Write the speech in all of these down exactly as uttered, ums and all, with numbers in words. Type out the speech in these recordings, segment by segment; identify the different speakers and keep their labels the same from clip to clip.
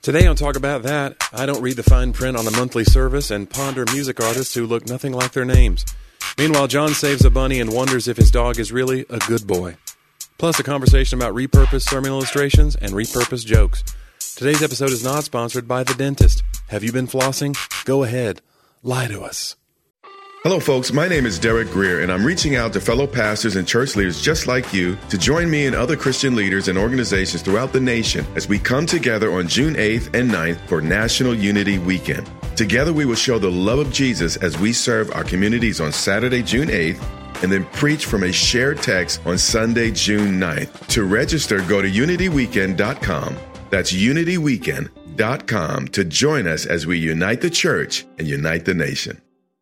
Speaker 1: Today on Talk About That, I don't read the fine print on a monthly service and ponder music artists who look nothing like their names. Meanwhile, John saves a bunny and wonders if his dog is really a good boy. Plus a conversation about repurposed sermon illustrations and repurposed jokes. Today's episode is not sponsored by The Dentist. Have you been flossing? Go ahead. Lie to us.
Speaker 2: Hello, folks. My name is Derek Greer, and I'm reaching out to fellow pastors and church leaders just like you to join me and other Christian leaders and organizations throughout the nation as we come together on June eighth and ninth for National Unity Weekend. Together, we will show the love of Jesus as we serve our communities on Saturday, June eighth, and then preach from a shared text on Sunday, June ninth. To register, go to unity weekend dot com. That's unity weekend dot com to join us as we unite the church and unite the nation.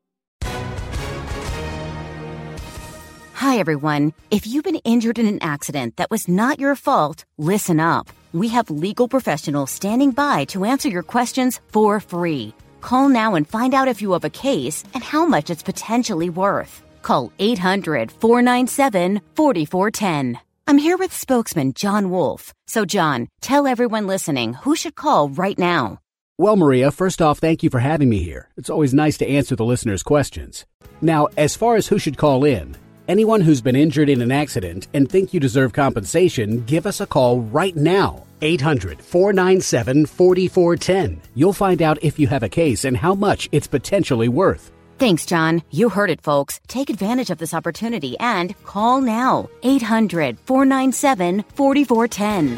Speaker 3: Hi, everyone. If you've been injured in an accident that was not your fault, listen up. We have legal professionals standing by to answer your questions for free. Call now and find out if you have a case and how much it's potentially worth. Call eight hundred, four nine seven, four four one zero. I'm here with spokesman John Wolf. So, John, tell everyone listening who should call right now.
Speaker 4: Well, Maria, first off, thank you for having me here. It's always nice to answer the listeners' questions. Now, as far as who should call in, anyone who's been injured in an accident and think you deserve compensation, give us a call right now. eight hundred, four nine seven, four four one zero. You'll find out if you have a case and how much it's potentially worth.
Speaker 3: Thanks, John. You heard it, folks. Take advantage of this opportunity and call now. eight hundred, four nine seven, four four one zero.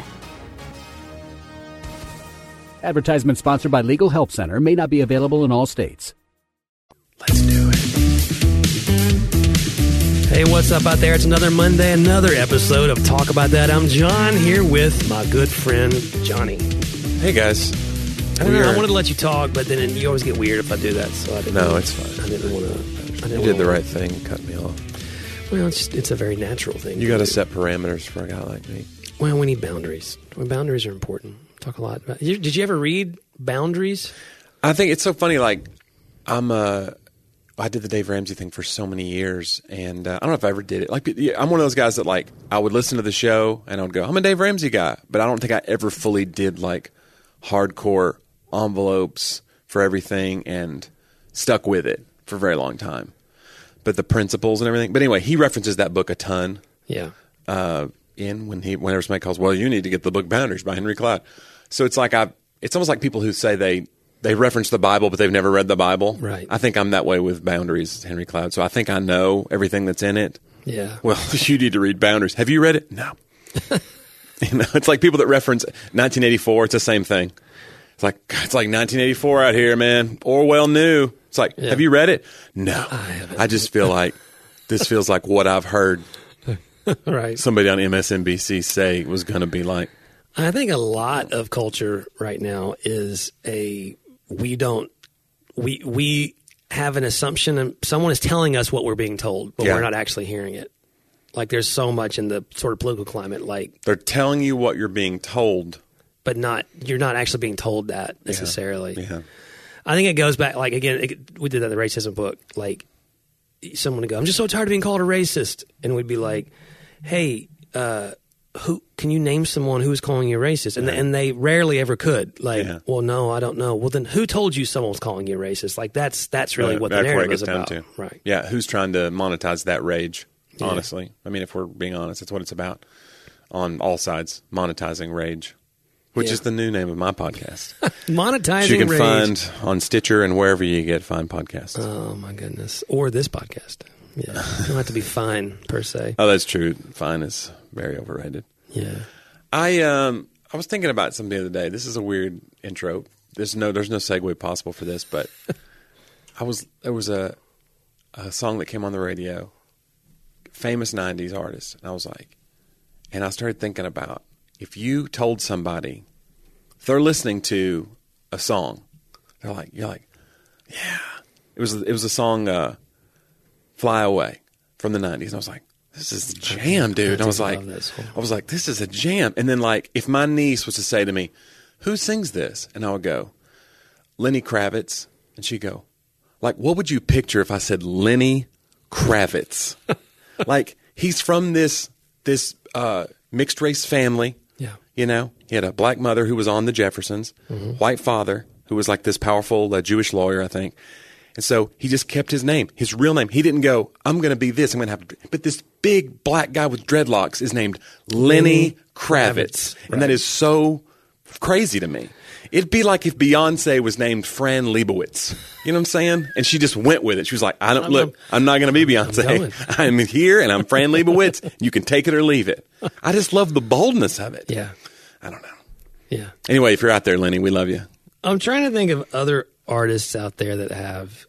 Speaker 4: Advertisement sponsored by Legal Help Center. May not be available in all states.
Speaker 1: Let's do it.
Speaker 5: Hey, what's up out there? It's another Monday, another episode of Talk About That. I'm John here with my good friend, Johnny.
Speaker 1: Hey, guys.
Speaker 5: I don't know, I wanted to let you talk, but then you always get weird if I do that, so I didn't.
Speaker 1: No, it's fine.
Speaker 5: I didn't want to.
Speaker 1: You did the right thing, cut me off.
Speaker 5: Well, it's, it's a very natural thing.
Speaker 1: You got to set parameters for a guy like me.
Speaker 5: Well, we need boundaries. Well, boundaries are important. Talk a lot about. Did you ever read Boundaries?
Speaker 1: I think it's so funny. Like, I'm uh, I did the Dave Ramsey thing for so many years, and uh, I don't know if I ever did it. Like, I'm one of those guys that like I would listen to the show and I would go, I'm a Dave Ramsey guy, but I don't think I ever fully did like hardcore envelopes for everything and stuck with it for a very long time. But the principles and everything. But anyway, he references that book a ton.
Speaker 5: Yeah.
Speaker 1: Uh, in when he whenever somebody calls, well, you need to get the book Boundaries by Henry Cloud. So it's like I, it's almost like people who say they they reference the Bible, but they've never read the Bible.
Speaker 5: Right.
Speaker 1: I think I'm that way with Boundaries, Henry Cloud. So I think I know everything that's in it.
Speaker 5: Yeah.
Speaker 1: Well, you need to read Boundaries. Have you read it? No. You know, it's like people that reference nineteen eighty-four. It's the same thing. It's like it's like nineteen eighty-four out here, man. Orwell knew. It's like, yeah. Have you read it? No. I haven't. I just feel like this feels like what I've heard
Speaker 5: right.
Speaker 1: somebody on M S N B C say was going to be like.
Speaker 5: I think a lot of culture right now is a we don't we we have an assumption and someone is telling us what we're being told, but yeah. we're not actually hearing it. Like there's so much in the sort of political climate, like
Speaker 1: they're telling you what you're being told.
Speaker 5: But not you're not actually being told that necessarily.
Speaker 1: Yeah. yeah.
Speaker 5: I think it goes back, like, again, it, we did that in the racism book. Like, someone would go, I'm just so tired of being called a racist. And we'd be like, hey, uh, who can you name someone who is calling you a racist? And,
Speaker 1: right.
Speaker 5: and they rarely ever could. Like,
Speaker 1: yeah.
Speaker 5: well, no, I don't know. Well, then who told you someone was calling you a racist? Like, that's that's really
Speaker 1: right.
Speaker 5: what
Speaker 1: that's
Speaker 5: the narrative
Speaker 1: is
Speaker 5: about.
Speaker 1: To.
Speaker 5: Right.
Speaker 1: Yeah, who's trying to monetize that rage,
Speaker 5: yeah.
Speaker 1: honestly? I mean, if we're being honest, that's what it's about on all sides, monetizing rage. Which
Speaker 5: yeah.
Speaker 1: is the new name of my podcast.
Speaker 5: Monetizing
Speaker 1: Which you can
Speaker 5: rage.
Speaker 1: find on Stitcher and wherever you get fine podcasts.
Speaker 5: Oh, my goodness. Or this podcast. Yeah. You don't have to be fine, per se.
Speaker 1: Oh, that's true. Fine is very overrated.
Speaker 5: Yeah.
Speaker 1: I um I was thinking about something the other day. This is a weird intro. There's no there's no segue possible for this, but I was there was a a song that came on the radio, famous nineties artist, and I was like, and I started thinking about if you told somebody, if they're listening to a song, they're like, you're like, yeah. It was it was a song, uh, "Fly Away" from the nineties, and I was like, this is a jam, dude. And I was like, I was like, this is a jam. And then like, if my niece was to say to me, who sings this? And I would go, Lenny Kravitz, and she'd go, like, what would you picture if I said Lenny Kravitz? Like, he's from this this uh, mixed race family.
Speaker 5: Yeah.
Speaker 1: You know, he had a black mother who was on the Jeffersons,
Speaker 5: Mm-hmm.
Speaker 1: white father who was like this powerful uh, Jewish lawyer, I think. And so he just kept his name, his real name. He didn't go, I'm going to be this, I'm going to have to. But this big black guy with dreadlocks is named Lenny Kravitz.
Speaker 5: Kravitz.
Speaker 1: And
Speaker 5: Right.
Speaker 1: that is so crazy to me. It'd be like if Beyonce was named Fran Lebowitz. You know what I'm saying? And she just went with it. She was like, I don't,
Speaker 5: I'm-
Speaker 1: look, I'm not going to be Beyonce. I'm, I'm here and I'm Fran Lebowitz. You can take it or leave it. I just love the boldness of it.
Speaker 5: Yeah.
Speaker 1: I don't know.
Speaker 5: Yeah.
Speaker 1: Anyway, if you're out there, Lenny, we love you.
Speaker 5: I'm trying to think of other artists out there that have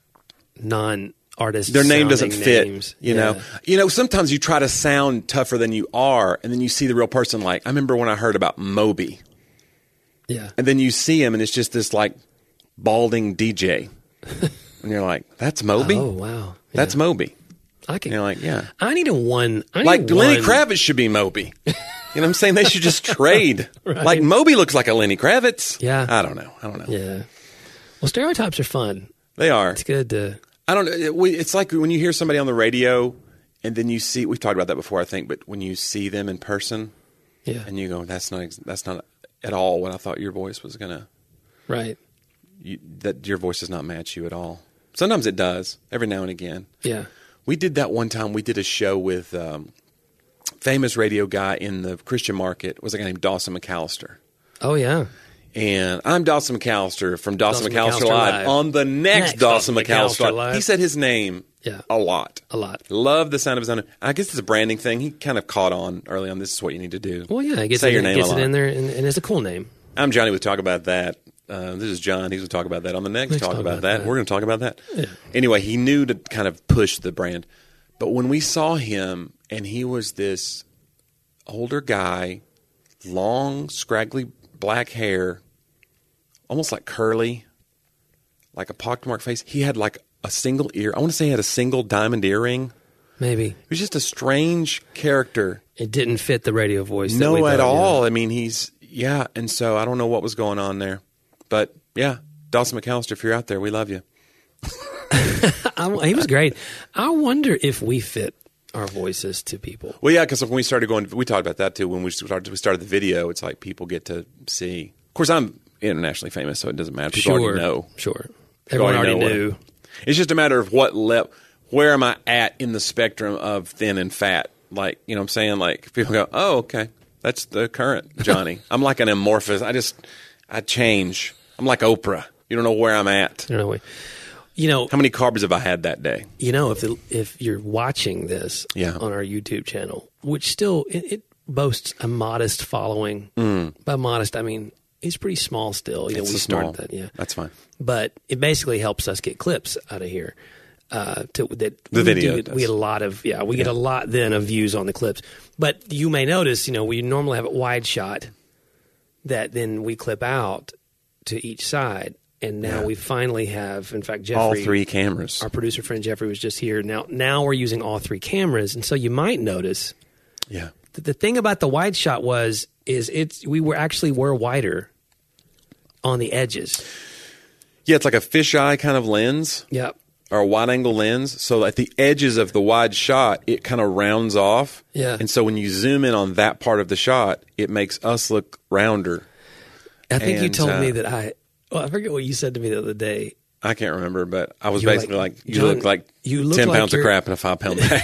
Speaker 5: non-artist
Speaker 1: Their name doesn't
Speaker 5: sounding
Speaker 1: fit,
Speaker 5: names.
Speaker 1: you
Speaker 5: Yeah.
Speaker 1: know. You know, sometimes you try to sound tougher than you are, and then you see the real person. Like, I remember when I heard about Moby,
Speaker 5: Yeah.
Speaker 1: and then you see him, and it's just this, like, balding D J. And you're like, that's Moby?
Speaker 5: Oh, wow.
Speaker 1: That's
Speaker 5: Yeah.
Speaker 1: Moby.
Speaker 5: I can.
Speaker 1: And you're like, yeah.
Speaker 5: I need a one. I need
Speaker 1: Like,
Speaker 5: a
Speaker 1: Lenny
Speaker 5: one,
Speaker 1: Kravitz should be Moby. You know what I'm saying? They should just trade.
Speaker 5: Right.
Speaker 1: Like, Moby looks like a Lenny Kravitz.
Speaker 5: Yeah.
Speaker 1: I don't know. I don't know.
Speaker 5: Yeah. Well, stereotypes are fun.
Speaker 1: They are.
Speaker 5: It's good to.
Speaker 1: I don't know. It- we- It's like when you hear somebody on the radio and then you see, we've talked about that before, I think, but when you see them in person
Speaker 5: Yeah.
Speaker 1: and you go, that's not, ex- that's not at all what I thought your voice was going to,
Speaker 5: Right.
Speaker 1: that your voice does not match you at all. Sometimes it does, every now and again.
Speaker 5: Yeah.
Speaker 1: We did that one time. We did a show with um, famous radio guy in the Christian market. It was a guy named Dawson McAllister.
Speaker 5: Oh, yeah.
Speaker 1: And I'm Dawson McAllister from Dawson,
Speaker 5: Dawson
Speaker 1: McAllister,
Speaker 5: McAllister
Speaker 1: Live.
Speaker 5: Live.
Speaker 1: On the next,
Speaker 5: Next
Speaker 1: Dawson,
Speaker 5: Dawson
Speaker 1: McAllister,
Speaker 5: McAllister
Speaker 1: Live.
Speaker 5: Live.
Speaker 1: He said his name
Speaker 5: Yeah.
Speaker 1: a lot.
Speaker 5: A lot.
Speaker 1: Love the sound of his own. I guess it's a branding thing. He kind of caught on early on. This is what you need to do.
Speaker 5: Well, yeah. It gets,
Speaker 1: Say
Speaker 5: it,
Speaker 1: your name
Speaker 5: gets
Speaker 1: a
Speaker 5: it
Speaker 1: lot.
Speaker 5: in there, and, and it's a cool name.
Speaker 1: I'm Johnny with Talk About That. Uh, this is John. He's going to talk about that on the next,
Speaker 5: Next
Speaker 1: Talk,
Speaker 5: Talk
Speaker 1: About,
Speaker 5: About
Speaker 1: that.
Speaker 5: That.
Speaker 1: We're going to talk about that.
Speaker 5: Yeah.
Speaker 1: Anyway, he knew to kind of push the brand. But when we saw him, and he was this older guy, long, scraggly black hair, almost like curly, like a pockmarked face. He had like a single ear. I want to say he had a single diamond earring.
Speaker 5: Maybe.
Speaker 1: He was just a strange character.
Speaker 5: It didn't fit the radio voice. that
Speaker 1: No,
Speaker 5: we
Speaker 1: at
Speaker 5: thought,
Speaker 1: all.
Speaker 5: yeah.
Speaker 1: I mean, he's, yeah. And so I don't know what was going on there. But yeah, Dawson McAllister, if you're out there, we love you.
Speaker 5: I, he was great. I wonder if we fit our voices to people.
Speaker 1: Well, yeah, because when we started going, we talked about that too. When we started, we started the video, it's like people get to see. Of course, I'm internationally famous, so it doesn't matter. People
Speaker 5: Sure.
Speaker 1: already know.
Speaker 5: Sure.
Speaker 1: People
Speaker 5: Everyone already
Speaker 1: know what-
Speaker 5: knew.
Speaker 1: It's just a matter of what level, where am I at in the spectrum of thin and fat? Like, you know what I'm saying? Like, people go, oh, okay, that's the current Johnny. I'm like an amorphous. I just, I change. I'm like Oprah. You don't know where I'm at.
Speaker 5: I don't know. You know,
Speaker 1: How many carbs have I had that day?
Speaker 5: you know, if the, if you're watching this
Speaker 1: Yeah.
Speaker 5: on our YouTube channel, which still it, it boasts a modest following. By modest, I mean it's pretty small still. You know,
Speaker 1: Mm. It's
Speaker 5: we
Speaker 1: a small.
Speaker 5: started that, yeah.
Speaker 1: That's fine.
Speaker 5: But it basically helps us get clips out of here. Uh, to, that
Speaker 1: The
Speaker 5: we
Speaker 1: video
Speaker 5: do-
Speaker 1: does.
Speaker 5: we get a lot of yeah, we get a lot then of views on the clips. But you may notice, you know, we normally have it wide shot that then we clip out to each side, and now
Speaker 1: Yeah.
Speaker 5: we finally have. In fact, Jeffrey,
Speaker 1: All three cameras.
Speaker 5: our producer friend Jeffrey was just here. Now, now we're using all three cameras, and so you might notice
Speaker 1: Yeah.
Speaker 5: that the thing about the wide shot was is it's we were actually were wider on the edges.
Speaker 1: Yeah, it's like a fisheye kind of lens.
Speaker 5: Yep.
Speaker 1: Or a wide angle lens. So at the edges of the wide shot, it kind of rounds off.
Speaker 5: Yeah.
Speaker 1: And so when you zoom in on that part of the shot, it makes us look rounder.
Speaker 5: I think you
Speaker 1: And,
Speaker 5: told
Speaker 1: uh,
Speaker 5: me that I. Well, I forget what you said to me the other day.
Speaker 1: I can't remember, but I was
Speaker 5: You were
Speaker 1: basically
Speaker 5: like,
Speaker 1: like, you
Speaker 5: John,
Speaker 1: look like
Speaker 5: you look
Speaker 1: ten
Speaker 5: like
Speaker 1: pounds of
Speaker 5: you're-
Speaker 1: crap in a five pound bag.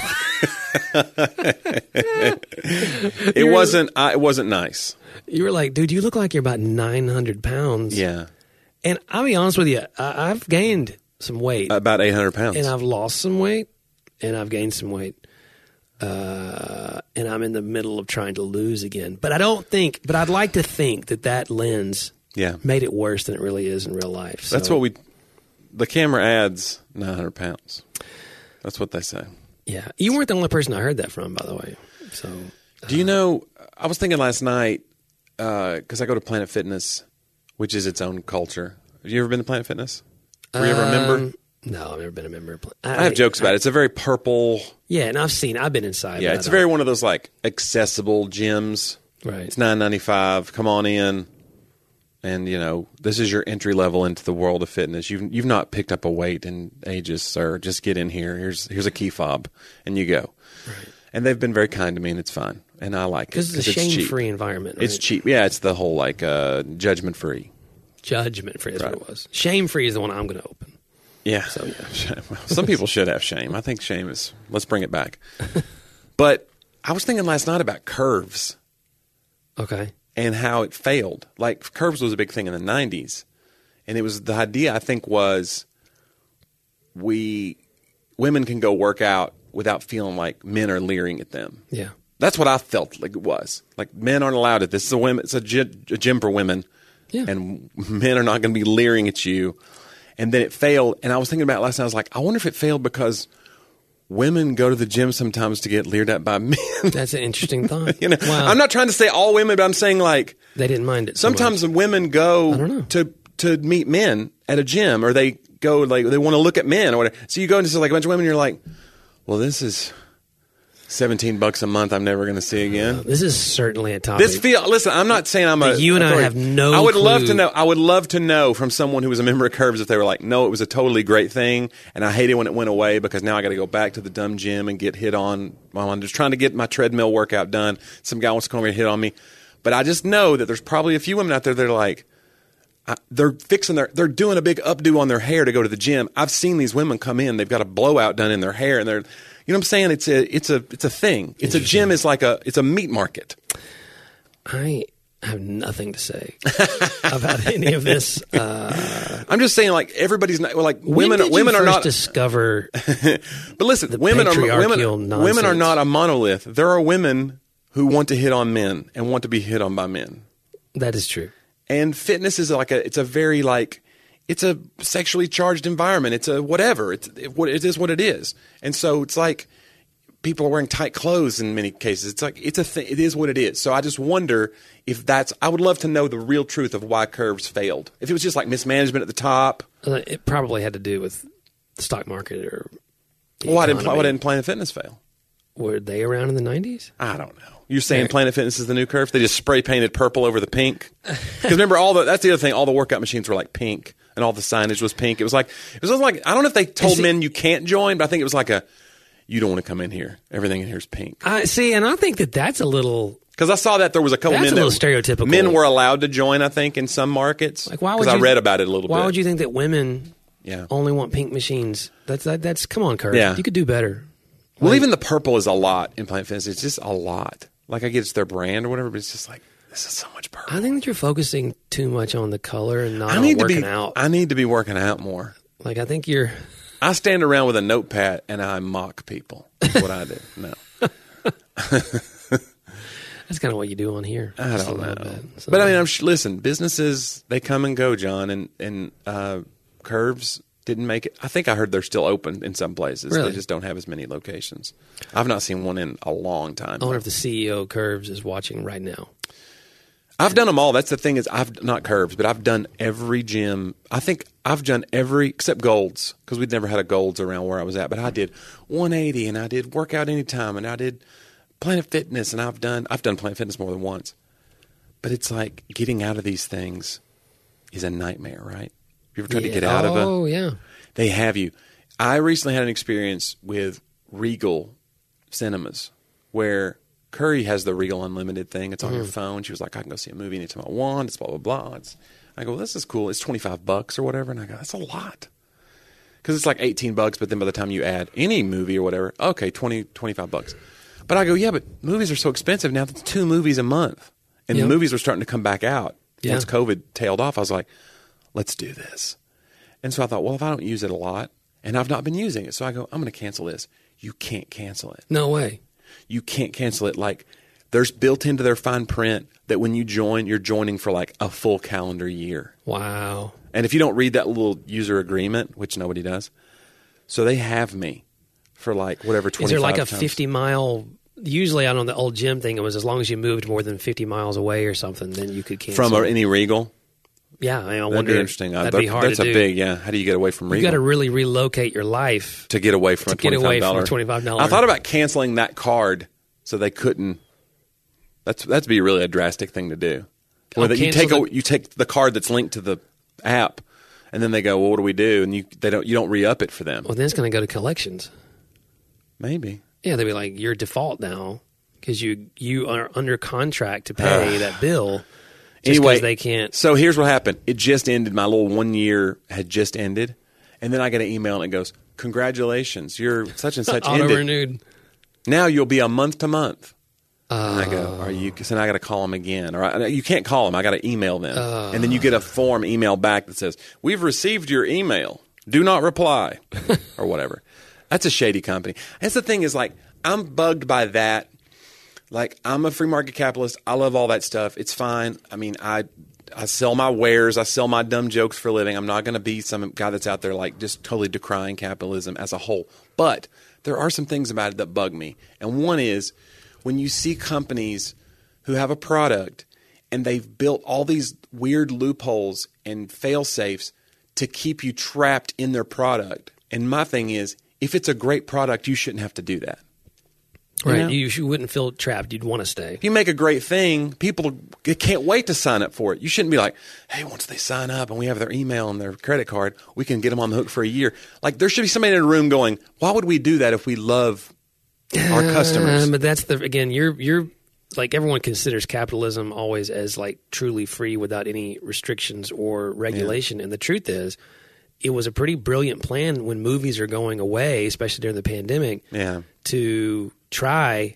Speaker 1: It wasn't. I, it wasn't nice.
Speaker 5: You were like, dude, you look like you're about nine hundred pounds.
Speaker 1: Yeah,
Speaker 5: And I'll be honest with you, I, I've gained some weight,
Speaker 1: about eight hundred pounds.
Speaker 5: and I've lost some weight, and I've gained some weight. Uh, and I'm in the middle of trying to lose again. But I don't think. But I'd like to think that that lens
Speaker 1: yeah,
Speaker 5: made it worse than it really is in real life. So,
Speaker 1: that's what we. The camera adds nine hundred pounds. That's what they say.
Speaker 5: Yeah, you weren't the only person I heard that from, by the way. So
Speaker 1: Do you know? I was thinking last night because I go to Planet Fitness, which is its own culture. Have you ever been to Planet Fitness? Were you ever a member?
Speaker 5: Um, No, I've never been a member. Of Pla-
Speaker 1: I have jokes about it. It's a very purple.
Speaker 5: Yeah, and I've seen. I've been inside.
Speaker 1: Yeah,
Speaker 5: but I
Speaker 1: it's
Speaker 5: don't-
Speaker 1: very one of those like accessible gyms.
Speaker 5: right.
Speaker 1: It's nine ninety five. Come on in, and you know this is your entry level into the world of fitness. You've you've not picked up a weight in ages, sir. Just get in here. Here's here's a key fob, and you go.
Speaker 5: Right.
Speaker 1: And they've been very kind to me, and it's fine. And I like it.
Speaker 5: Because it's a shame-free environment. Right?
Speaker 1: It's cheap. Yeah, it's the whole, like, uh, judgment-free.
Speaker 5: Judgment-free is
Speaker 1: right.
Speaker 5: what it was. Shame-free is the one I'm going to open.
Speaker 1: Yeah.
Speaker 5: So, yeah.
Speaker 1: Some people should have shame. I think shame is, let's bring it back. But I was thinking last night about Curves.
Speaker 5: Okay.
Speaker 1: And how it failed. Like, Curves was a big thing in the nineties. And it was, the idea, I think, was we, women can go work out without feeling like men are leering at them.
Speaker 5: Yeah.
Speaker 1: That's what I felt like it was. Like, men aren't allowed it. This is a women. It's a, gy- a gym for women.
Speaker 5: Yeah.
Speaker 1: And men are not going to be leering at you. And then it failed. And I was thinking about it last night. I was like, I wonder if it failed because women go to the gym sometimes to get leered at by men.
Speaker 5: That's an interesting thought.
Speaker 1: you know,
Speaker 5: wow.
Speaker 1: I'm not trying to say all women, but I'm saying like
Speaker 5: they didn't mind it. So
Speaker 1: sometimes
Speaker 5: much.
Speaker 1: women go to to meet men at a gym, or they go like they want to look at men or whatever. So you go into like a bunch of women, and you're like, well, this is seventeen bucks a month I'm never going to see again.
Speaker 5: Uh, this is certainly a topic.
Speaker 1: This feel listen, I'm not saying I'm a
Speaker 5: but you and
Speaker 1: authority.
Speaker 5: I have no
Speaker 1: I would
Speaker 5: clue.
Speaker 1: love to know I would love to know from someone who was a member of Curves if they were like, no, it was a totally great thing and I hate it when it went away because now I got to go back to the dumb gym and get hit on while I'm just trying to get my treadmill workout done. Some guy wants to come over and hit on me. But I just know that there's probably a few women out there that are like, I, they're fixing their, they're doing a big updo on their hair to go to the gym. I've seen these women come in, they've got a blowout done in their hair, and they're, you know what I'm saying? It's a, it's a, it's a thing. It's a gym is like a, it's a meat market.
Speaker 5: I have nothing to say about any of this. Uh,
Speaker 1: I'm just saying, like everybody's not like
Speaker 5: when
Speaker 1: women.
Speaker 5: Did
Speaker 1: women
Speaker 5: you
Speaker 1: are
Speaker 5: first
Speaker 1: not
Speaker 5: discover.
Speaker 1: But listen,
Speaker 5: the
Speaker 1: women are women.
Speaker 5: patriarchal
Speaker 1: Women are
Speaker 5: nonsense.
Speaker 1: not a monolith. There are women who want to hit on men and want to be hit on by men.
Speaker 5: That is true.
Speaker 1: And fitness is like a, it's a very like, it's a sexually charged environment. It's a whatever. It's it, what it is what it is. And so it's like people are wearing tight clothes in many cases. It's like it's a thing. It is what it is. So I just wonder if that's. I would love to know the real truth of why Curves failed. If it was just like mismanagement at the top.
Speaker 5: Uh, it probably had to do with the stock market or. The
Speaker 1: Well, why didn't
Speaker 5: economy.
Speaker 1: why didn't Planet Fitness fail?
Speaker 5: Were they around in the nineties?
Speaker 1: I don't know. You're saying Planet Fitness is the new Curve? They just spray painted purple over the pink? Because remember, all the that's the other thing. All the workout machines were like pink, and all the signage was pink. It was like it was like I don't know if they told
Speaker 5: see,
Speaker 1: men you can't join, but I think it was like a you don't want to come in here. Everything in here is pink.
Speaker 5: I see, and I think that that's a little.
Speaker 1: Because I saw that there was a couple
Speaker 5: That's
Speaker 1: men
Speaker 5: a little
Speaker 1: that
Speaker 5: stereotypical.
Speaker 1: men were allowed to join. I think in some markets.
Speaker 5: Like, why would
Speaker 1: Because I
Speaker 5: you-
Speaker 1: read about it a little
Speaker 5: Why
Speaker 1: bit.
Speaker 5: would you think that women
Speaker 1: Yeah.
Speaker 5: only want pink machines? That's that, that's come on, Kurt.
Speaker 1: Yeah.
Speaker 5: You could do better.
Speaker 1: Well,
Speaker 5: Like-
Speaker 1: even the purple is a lot in Planet Fitness. It's just a lot. Like I get it's their brand or whatever, but it's just like this is so much purple.
Speaker 5: I think that you're focusing too much on the color and not
Speaker 1: I
Speaker 5: on
Speaker 1: need to
Speaker 5: working
Speaker 1: be.
Speaker 5: out.
Speaker 1: I need to be working out more.
Speaker 5: Like I think you're.
Speaker 1: I stand around with a notepad and I mock people. That's what I do. No,
Speaker 5: That's kind of what you do on here.
Speaker 1: I
Speaker 5: just a
Speaker 1: don't know.
Speaker 5: little bit. So-
Speaker 1: But I mean, I'm sh- listen. Businesses they come and go, John, and and uh, Curves didn't make it. I think I heard they're still open in some places.
Speaker 5: Really?
Speaker 1: They just don't have as many locations. I've not seen one in a long time.
Speaker 5: I wonder if the C E O of Curves is watching right now.
Speaker 1: I've done them all. That's the thing is I've not Curves, but I've done every gym. I think I've done every except Golds because we'd never had a Golds around where I was at. But I did one eighty and I did Workout Anytime and I did Planet Fitness and I've done I've done Planet Fitness more than once. But it's like getting out of these things is a nightmare, right? You ever tried to
Speaker 5: Yeah.
Speaker 1: get out of a?
Speaker 5: Oh yeah.
Speaker 1: They have you. I recently had an experience with Regal Cinemas where Curry has the Regal Unlimited thing. It's on
Speaker 5: Mm-hmm.
Speaker 1: your phone. She was like, I can go see a movie anytime I want. It's blah, blah, blah. It's, I go, well, this is cool. It's twenty-five bucks or whatever. And I go, that's a lot. Because it's like eighteen bucks, but then by the time you add any movie or whatever, okay, twenty, twenty-five bucks. But I go, yeah, but movies are so expensive now. It's two movies a month. And
Speaker 5: Yep.
Speaker 1: the movies were starting to come back out.
Speaker 5: Yeah.
Speaker 1: Once COVID tailed off, I was like, let's do this. And so I thought, well, if I don't use it a lot, and I've not been using it, so I go, I'm going to cancel this. You can't cancel it.
Speaker 5: No way.
Speaker 1: You can't cancel it. Like, there's built into their fine print that when you join, you're joining for like a full calendar year.
Speaker 5: Wow.
Speaker 1: And if you don't read that little user agreement, which nobody does, so they have me for like whatever twenty-five
Speaker 5: Is there like a
Speaker 1: times.
Speaker 5: fifty mile? Usually, I know the old gym thing. It was as long as you moved more than fifty miles away or something, then you could cancel.
Speaker 1: From a, any Regal?
Speaker 5: Yeah, I, mean, I
Speaker 1: That'd
Speaker 5: wonder.
Speaker 1: be
Speaker 5: if
Speaker 1: interesting. Uh,
Speaker 5: That'd be
Speaker 1: that-
Speaker 5: hard
Speaker 1: that's
Speaker 5: to
Speaker 1: a
Speaker 5: do.
Speaker 1: big, yeah. How do you get away from
Speaker 5: You
Speaker 1: Regal?
Speaker 5: got to really relocate your life.
Speaker 1: to get away from
Speaker 5: to
Speaker 1: a
Speaker 5: get away
Speaker 1: twenty-five dollars.
Speaker 5: from a twenty-five dollars.
Speaker 1: I thought about canceling that card so they couldn't. That's that'd be really a drastic thing to do.
Speaker 5: Oh,
Speaker 1: Where that you
Speaker 5: cancel
Speaker 1: take a,
Speaker 5: the-
Speaker 1: you take the card that's linked to the app, and then they go, "Well, what do we do?" And you they don't you don't re up it for them.
Speaker 5: Well, then it's going to go to collections.
Speaker 1: Maybe
Speaker 5: Yeah, they'd be like, "You're default now because you you are under contract to pay that bill." Just
Speaker 1: anyway,
Speaker 5: they can't.
Speaker 1: So here's what happened. It just ended. My little one year had just ended, and then I get an email and it goes, "Congratulations, you're such and such
Speaker 5: Auto
Speaker 1: ended.
Speaker 5: renewed.
Speaker 1: Now you'll be a month to month."
Speaker 5: Uh,
Speaker 1: and I go, "Are you?" So now I got to call them again, or I, you can't call them. I got to email them,
Speaker 5: uh,
Speaker 1: and then you get a form email back that says, "We've received your email. Do not reply," or whatever. That's a shady company. That's the thing is like I'm bugged by that. Like, I'm a free market capitalist. I love all that stuff. It's fine. I mean, I I sell my wares. I sell my dumb jokes for a living. I'm not going to be some guy that's out there, like, just totally decrying capitalism as a whole. But there are some things about it that bug me. And one is when you see companies who have a product and they've built all these weird loopholes and fail-safes to keep you trapped in their product. And my thing is, if it's a great product, you shouldn't have to do that.
Speaker 5: Right.
Speaker 1: You know?
Speaker 5: You, you wouldn't feel trapped. You'd want to stay.
Speaker 1: If you make a great thing, people can't wait to sign up for it. You shouldn't be like, hey, once they sign up and we have their email and their credit card, we can get them on the hook for a year. Like, there should be somebody in a room going, why would we do that if we love our customers?
Speaker 5: Uh, but that's the, again, you're, you're like, everyone considers capitalism always as like truly free without any restrictions or regulation. Yeah. And the truth is, it was a pretty brilliant plan when movies are going away, especially during the pandemic,
Speaker 1: yeah.
Speaker 5: to try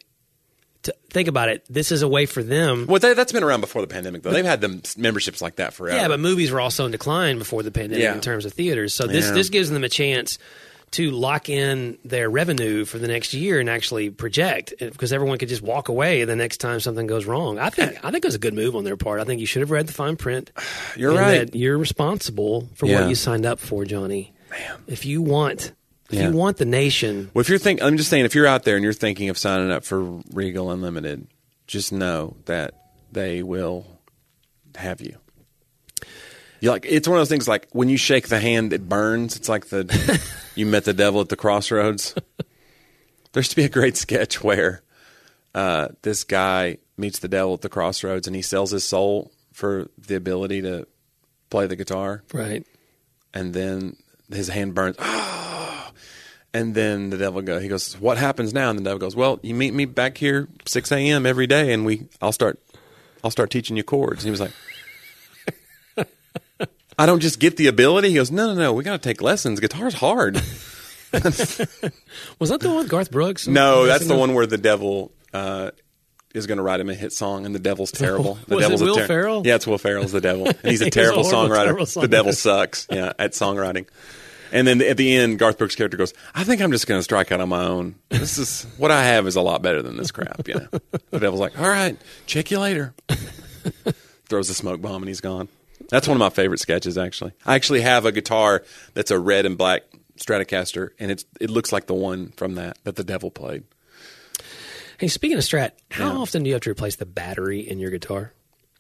Speaker 5: to think about it. This is a way for them.
Speaker 1: Well, that, that's been around before the pandemic, though. They've had them memberships like that forever.
Speaker 5: Yeah, but movies were also in decline before the pandemic
Speaker 1: yeah.
Speaker 5: in terms of theaters. So this
Speaker 1: yeah. this
Speaker 5: gives them a chance to lock in their revenue for the next year and actually project, because everyone could just walk away the next time something goes wrong. I think I think it was a good move on their part. I think you should have read the fine print.
Speaker 1: You're right.
Speaker 5: That you're responsible for
Speaker 1: yeah.
Speaker 5: what you signed up for, Johnny.
Speaker 1: Man.
Speaker 5: If you want, if
Speaker 1: yeah.
Speaker 5: you want the nation.
Speaker 1: Well, if you're thinking, I'm just saying, if you're out there and you're thinking of signing up for Regal Unlimited, just know that they will have you. You like it's one of those things like when you shake the hand, it burns. It's like the you met the devil at the crossroads. There used to be a great sketch where uh, this guy meets the devil at the crossroads and he sells his soul for the ability to play the guitar.
Speaker 5: Right.
Speaker 1: And then his hand burns. Oh! And then the devil goes, he goes, what happens now? And the devil goes, well, you meet me back here six a.m. every day and we I'll start I'll start teaching you chords. And he was like, I don't just get the ability. He goes, no, no, no. We got to take lessons. Guitar's hard.
Speaker 5: Was that the one with Garth Brooks?
Speaker 1: No, that's the one where the devil uh, is going to write him a hit song, and the devil's terrible. The
Speaker 5: Was
Speaker 1: devil's
Speaker 5: it Will
Speaker 1: ter-
Speaker 5: Ferrell?
Speaker 1: Yeah, it's Will Ferrell's the devil, and he's a
Speaker 5: He's
Speaker 1: terrible
Speaker 5: a horrible,
Speaker 1: songwriter.
Speaker 5: terrible
Speaker 1: The devil
Speaker 5: songwriter.
Speaker 1: sucks. Yeah, at songwriting. And then at the end, Garth Brooks' character goes, I think I'm just going to strike out on my own. This is what I have is a lot better than this crap. You know? The devil's like, all right, check you later. Throws a smoke bomb, and he's gone. That's one of my favorite sketches, actually. I actually have a guitar that's a red and black Stratocaster, and it's it looks like the one from that that the devil played.
Speaker 5: Hey, speaking of Strat, how
Speaker 1: Yeah.
Speaker 5: often do you have to replace the battery in your guitar?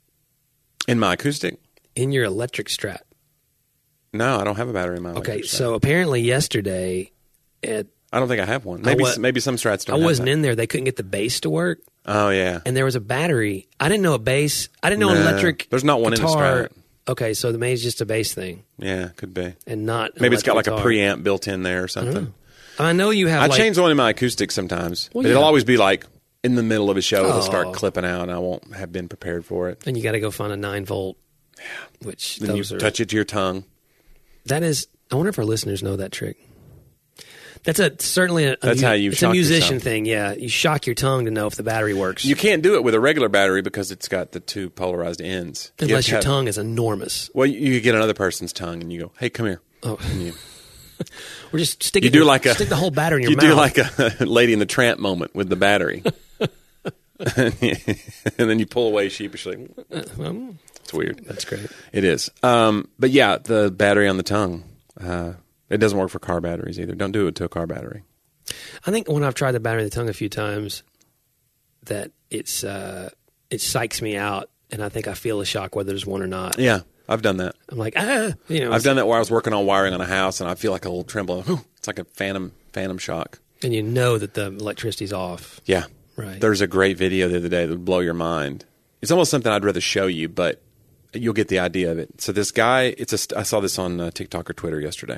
Speaker 1: In my acoustic?
Speaker 5: In your electric Strat?
Speaker 1: No, I don't have a battery in my
Speaker 5: Okay,
Speaker 1: electric Strat.
Speaker 5: so apparently yesterday, at,
Speaker 1: I don't think I have one. Maybe
Speaker 5: wa-
Speaker 1: maybe some Strats don't
Speaker 5: I
Speaker 1: have
Speaker 5: wasn't
Speaker 1: that.
Speaker 5: in there. They couldn't get the bass to work,
Speaker 1: Oh, yeah.
Speaker 5: and there was a battery. I didn't know a bass. I didn't know an
Speaker 1: No,
Speaker 5: electric
Speaker 1: there's not one in a
Speaker 5: guitar.
Speaker 1: Strat.
Speaker 5: Okay, so the maybe it's just a bass thing
Speaker 1: Yeah, could be.
Speaker 5: and not an
Speaker 1: Maybe it's got like
Speaker 5: electric
Speaker 1: a
Speaker 5: guitar.
Speaker 1: preamp built in there or something.
Speaker 5: I know you have
Speaker 1: I
Speaker 5: like,
Speaker 1: change one in my acoustic sometimes.
Speaker 5: Well,
Speaker 1: but it'll
Speaker 5: yeah.
Speaker 1: always be like in the middle of a show, it'll
Speaker 5: Oh.
Speaker 1: start clipping out, and I won't have been prepared for it.
Speaker 5: and you got to go find a nine volt, which
Speaker 1: Then you
Speaker 5: those are
Speaker 1: touch it to your tongue.
Speaker 5: that is. I wonder if our listeners know that trick. That's a certainly a, a
Speaker 1: That's
Speaker 5: mu-
Speaker 1: how you
Speaker 5: it's
Speaker 1: shock
Speaker 5: a musician
Speaker 1: yourself.
Speaker 5: thing. Yeah, you shock your tongue to know if the battery works.
Speaker 1: You can't do it with a regular battery because it's got the two polarized ends. You have
Speaker 5: unless
Speaker 1: to
Speaker 5: your
Speaker 1: have-
Speaker 5: tongue is enormous.
Speaker 1: Well, you you get another person's tongue and you go, "Hey, come here."
Speaker 5: Oh.
Speaker 1: And you,
Speaker 5: Or just stick
Speaker 1: you
Speaker 5: it
Speaker 1: do
Speaker 5: in-
Speaker 1: like a
Speaker 5: stick the whole battery in your
Speaker 1: you
Speaker 5: mouth.
Speaker 1: do like a Lady in the Tramp moment with the battery, and then you pull away sheepishly. It's weird.
Speaker 5: That's great.
Speaker 1: It is. Um, but yeah, the battery on the tongue. Uh, it doesn't work for car batteries either. Don't do it to a car battery.
Speaker 5: I think when I've tried the battery in the tongue a few times, that it's uh, it psychs me out, and I think I feel a shock whether there's one or not.
Speaker 1: Yeah, I've done that.
Speaker 5: I'm like, ah, you know,
Speaker 1: I've done that where I was working on wiring on a house, and I feel like a little tremble. Whew, it's like a phantom phantom shock.
Speaker 5: and you know that the electricity's off.
Speaker 1: Yeah.
Speaker 5: Right.
Speaker 1: There's a great video the other day that would blow your mind. It's almost something I'd rather show you, but you'll get the idea of it. So this guy, it's a, I saw this on uh, TikTok or Twitter yesterday.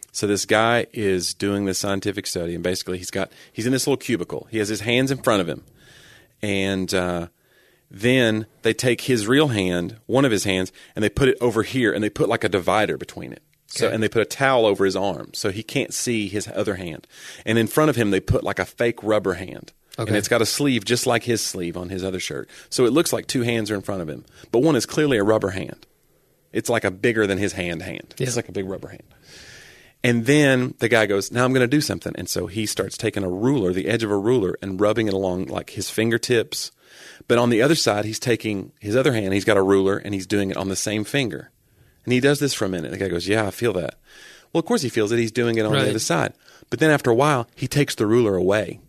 Speaker 1: So this guy is doing this scientific study, and basically he's got he's in this little cubicle. He has his hands in front of him, and uh, then they take his real hand, one of his hands, and they put it over here, and they put like a divider between it. So,
Speaker 5: Okay.
Speaker 1: and they put a towel over his arm, so he can't see his other hand. And in front of him, they put like a fake rubber hand.
Speaker 5: Okay.
Speaker 1: And it's got a sleeve just like his sleeve on his other shirt. So it looks like two hands are in front of him. But one is clearly a rubber hand. It's like a bigger than his hand hand.
Speaker 5: Yeah.
Speaker 1: It's like a big rubber hand. And then the guy goes, now I'm going to do something. And so he starts taking a ruler, the edge of a ruler, and rubbing it along like his fingertips. But on the other side, he's taking his other hand, he's got a ruler, and he's doing it on the same finger. And he does this for a minute. The guy goes, yeah, I feel that. Well, of course he feels it. He's doing it on
Speaker 5: Right.
Speaker 1: the other side. But then after a while, he takes the ruler away.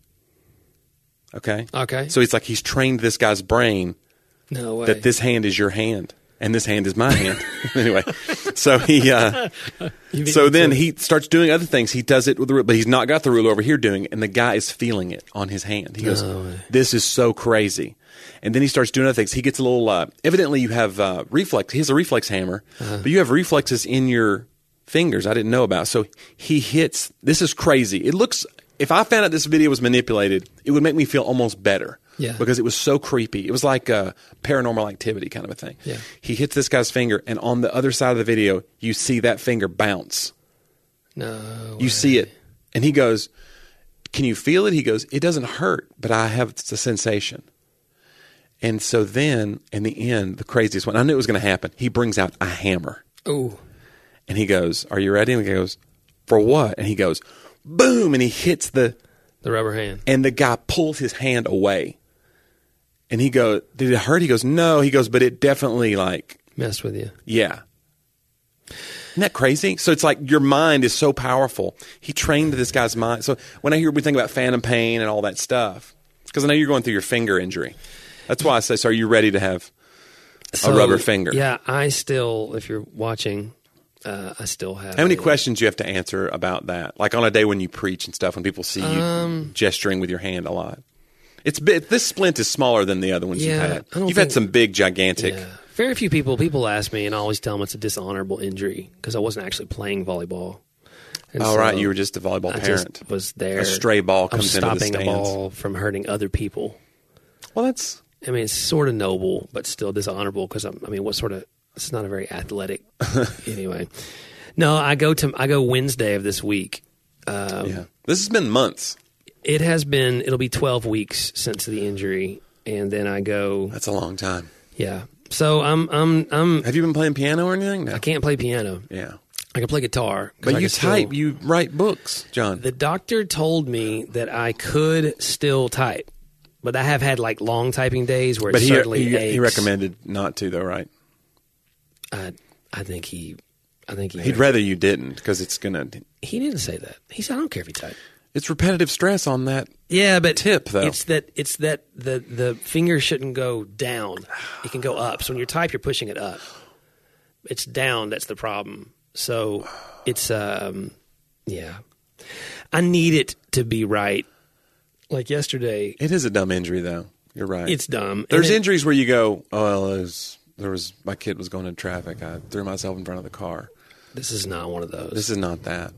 Speaker 1: Okay?
Speaker 5: Okay.
Speaker 1: So it's like he's trained this guy's brain
Speaker 5: No way.
Speaker 1: that this hand is your hand and this hand is my hand. Anyway, so he, uh, so then he starts doing other things. He does it with the ruler, but he's not got the ruler over here doing it, and the guy is feeling it on his hand. He goes,
Speaker 5: No way.
Speaker 1: this is so crazy. And then he starts doing other things. He gets a little, uh, evidently you have uh, reflex. He has a reflex hammer,
Speaker 5: Uh-huh.
Speaker 1: but you have reflexes in your fingers I didn't know about. So he hits, this is crazy. It looks, if I found out this video was manipulated, it would make me feel almost better.
Speaker 5: Yeah.
Speaker 1: Because it was so creepy. It was like a paranormal activity kind of a thing.
Speaker 5: Yeah.
Speaker 1: He hits this guy's finger, and on the other side of the video, you see that finger bounce.
Speaker 5: No.
Speaker 1: You
Speaker 5: way.
Speaker 1: see it. And he goes, can you feel it? He goes, it doesn't hurt, but I have the sensation. And so then, in the end, the craziest one, I knew it was going to happen. He brings out a hammer.
Speaker 5: Ooh.
Speaker 1: And he goes, are you ready? And he goes, for what? And he goes, boom, and he hits the,
Speaker 5: The rubber hand.
Speaker 1: and the guy pulls his hand away. And he goes, did it hurt? He goes, no. He goes, but it definitely like,
Speaker 5: Messed with you.
Speaker 1: yeah. Isn't that crazy? So it's like your mind is so powerful. He trained this guy's mind. So when I hear we think about phantom pain and all that stuff, because I know you're going through your finger injury. That's why I say, so are you ready to have a
Speaker 5: So,
Speaker 1: rubber finger?
Speaker 5: Yeah, I still, if you're watching, uh, I still have.
Speaker 1: How many
Speaker 5: a-
Speaker 1: questions do you have to answer about that? Like on a day when you preach and stuff, when people see you
Speaker 5: Um,
Speaker 1: gesturing with your hand a lot. It's big, this splint is smaller than the other ones
Speaker 5: Yeah,
Speaker 1: you've had.
Speaker 5: I don't
Speaker 1: You've had
Speaker 5: think-
Speaker 1: some big, gigantic.
Speaker 5: Yeah. Very few people. People ask me, and I always tell them it's a dishonorable injury because I wasn't actually playing volleyball. And
Speaker 1: Oh,
Speaker 5: so
Speaker 1: right. You were just a volleyball
Speaker 5: I
Speaker 1: parent.
Speaker 5: just was there.
Speaker 1: A stray ball
Speaker 5: I'm
Speaker 1: comes into the
Speaker 5: stopping a
Speaker 1: stands.
Speaker 5: ball from hurting other people.
Speaker 1: Well, that's
Speaker 5: I mean, it's sort of noble, but still dishonorable because I mean, what sort of? It's not a very athletic. Anyway, no. I go to I go Wednesday of this week. Um,
Speaker 1: yeah. This has been months.
Speaker 5: It has been. It'll be twelve weeks since the injury, and then I go.
Speaker 1: That's a long time.
Speaker 5: Yeah. So I'm I'm I'm.
Speaker 1: Have you been playing piano or anything? No.
Speaker 5: I can't play piano.
Speaker 1: Yeah.
Speaker 5: I can play guitar. 'cause
Speaker 1: But
Speaker 5: I
Speaker 1: you
Speaker 5: can still-
Speaker 1: type, you write books, John.
Speaker 5: The doctor told me that I could still type, but I have had like long typing days where
Speaker 1: but
Speaker 5: it
Speaker 1: he,
Speaker 5: certainly
Speaker 1: he,
Speaker 5: aches.
Speaker 1: he recommended not to, though, right?
Speaker 5: I, I think he, I think he.
Speaker 1: He'd rather you didn't because it's gonna.
Speaker 5: He didn't say that. He said, "I don't care if you type."
Speaker 1: It's repetitive stress on that.
Speaker 5: Yeah, but
Speaker 1: Tip, though.
Speaker 5: It's that it's that the the finger shouldn't go down. It can go up. So when you type, you're pushing it up. It's down. That's the problem. So it's um, yeah. I need it to be right. Like yesterday,
Speaker 1: It is a dumb injury, though. You're right.
Speaker 5: it's dumb.
Speaker 1: There's
Speaker 5: And it-
Speaker 1: injuries where you go, oh, well, it was, there was my kid was going in traffic. I threw myself in front of the car.
Speaker 5: This is not one of those.
Speaker 1: This is not that.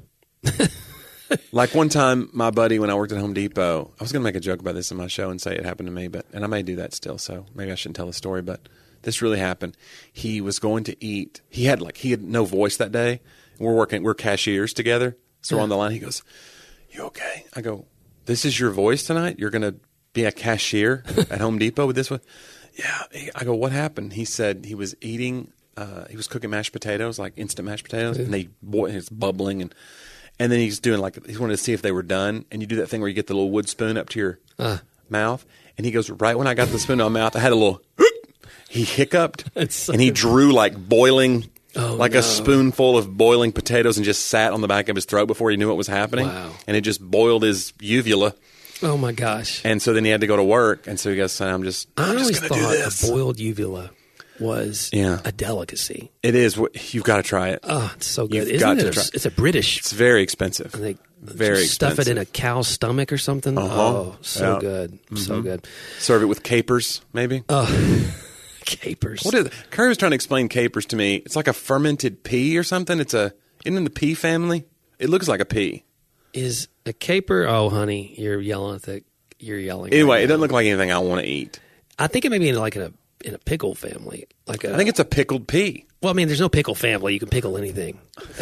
Speaker 1: Like one time, my buddy, when I worked at Home Depot, I was going to make a joke about this in my show and say it happened to me, but and I may do that still, so maybe I shouldn't tell the story, but this really happened. He was going to eat. He had like he had no voice that day. We're working. We're cashiers together, so we're on the line. He goes, "You okay?" I go, "This is your voice tonight. You're going to be a cashier at Home Depot with this one?" Yeah. I go, "What happened?" He said he was eating. Uh, he was cooking mashed potatoes, like instant mashed potatoes, and they boil. It's bubbling and. And then he's doing like, he wanted to see if they were done. And you do that thing where you get the little wood spoon up to your
Speaker 5: Uh.
Speaker 1: mouth. And he goes, right when I got the spoon to my mouth, I had a little, he hiccuped.
Speaker 5: It's so
Speaker 1: and he drew like boiling,
Speaker 5: Oh,
Speaker 1: like
Speaker 5: no.
Speaker 1: a spoonful of boiling potatoes and just sat on the back of his throat before he knew what was happening.
Speaker 5: Wow.
Speaker 1: And it just boiled his uvula.
Speaker 5: Oh my gosh!
Speaker 1: And so then he had to go to work. And so he goes, son, I'm just,
Speaker 5: I
Speaker 1: I'm
Speaker 5: always
Speaker 1: just going to do
Speaker 5: thought
Speaker 1: this.
Speaker 5: a boiled uvula was
Speaker 1: Yeah.
Speaker 5: a delicacy.
Speaker 1: It is. You've got to try it.
Speaker 5: Oh, it's so good.
Speaker 1: You've
Speaker 5: Isn't
Speaker 1: got
Speaker 5: it?
Speaker 1: to
Speaker 5: A,
Speaker 1: try.
Speaker 5: it's a British.
Speaker 1: It's very expensive.
Speaker 5: They
Speaker 1: very
Speaker 5: stuff
Speaker 1: expensive.
Speaker 5: it in a cow's stomach or something.
Speaker 1: Uh-huh.
Speaker 5: Oh, so
Speaker 1: Yeah.
Speaker 5: good, so good.
Speaker 1: Serve it with capers, maybe.
Speaker 5: Oh, capers.
Speaker 1: What is it? Curry was trying to explain capers to me. It's like a fermented pea or something. It's a isn't it in the pea family? It looks like a pea.
Speaker 5: Is a caper? Oh, honey, you're yelling at the. You're yelling.
Speaker 1: Anyway,
Speaker 5: right
Speaker 1: it doesn't
Speaker 5: now.
Speaker 1: look like anything I want to eat.
Speaker 5: I think it may be in like in a in a pickle family. Like a,
Speaker 1: I think it's a pickled pea.
Speaker 5: Well, I mean, there's no pickle family. You can pickle anything.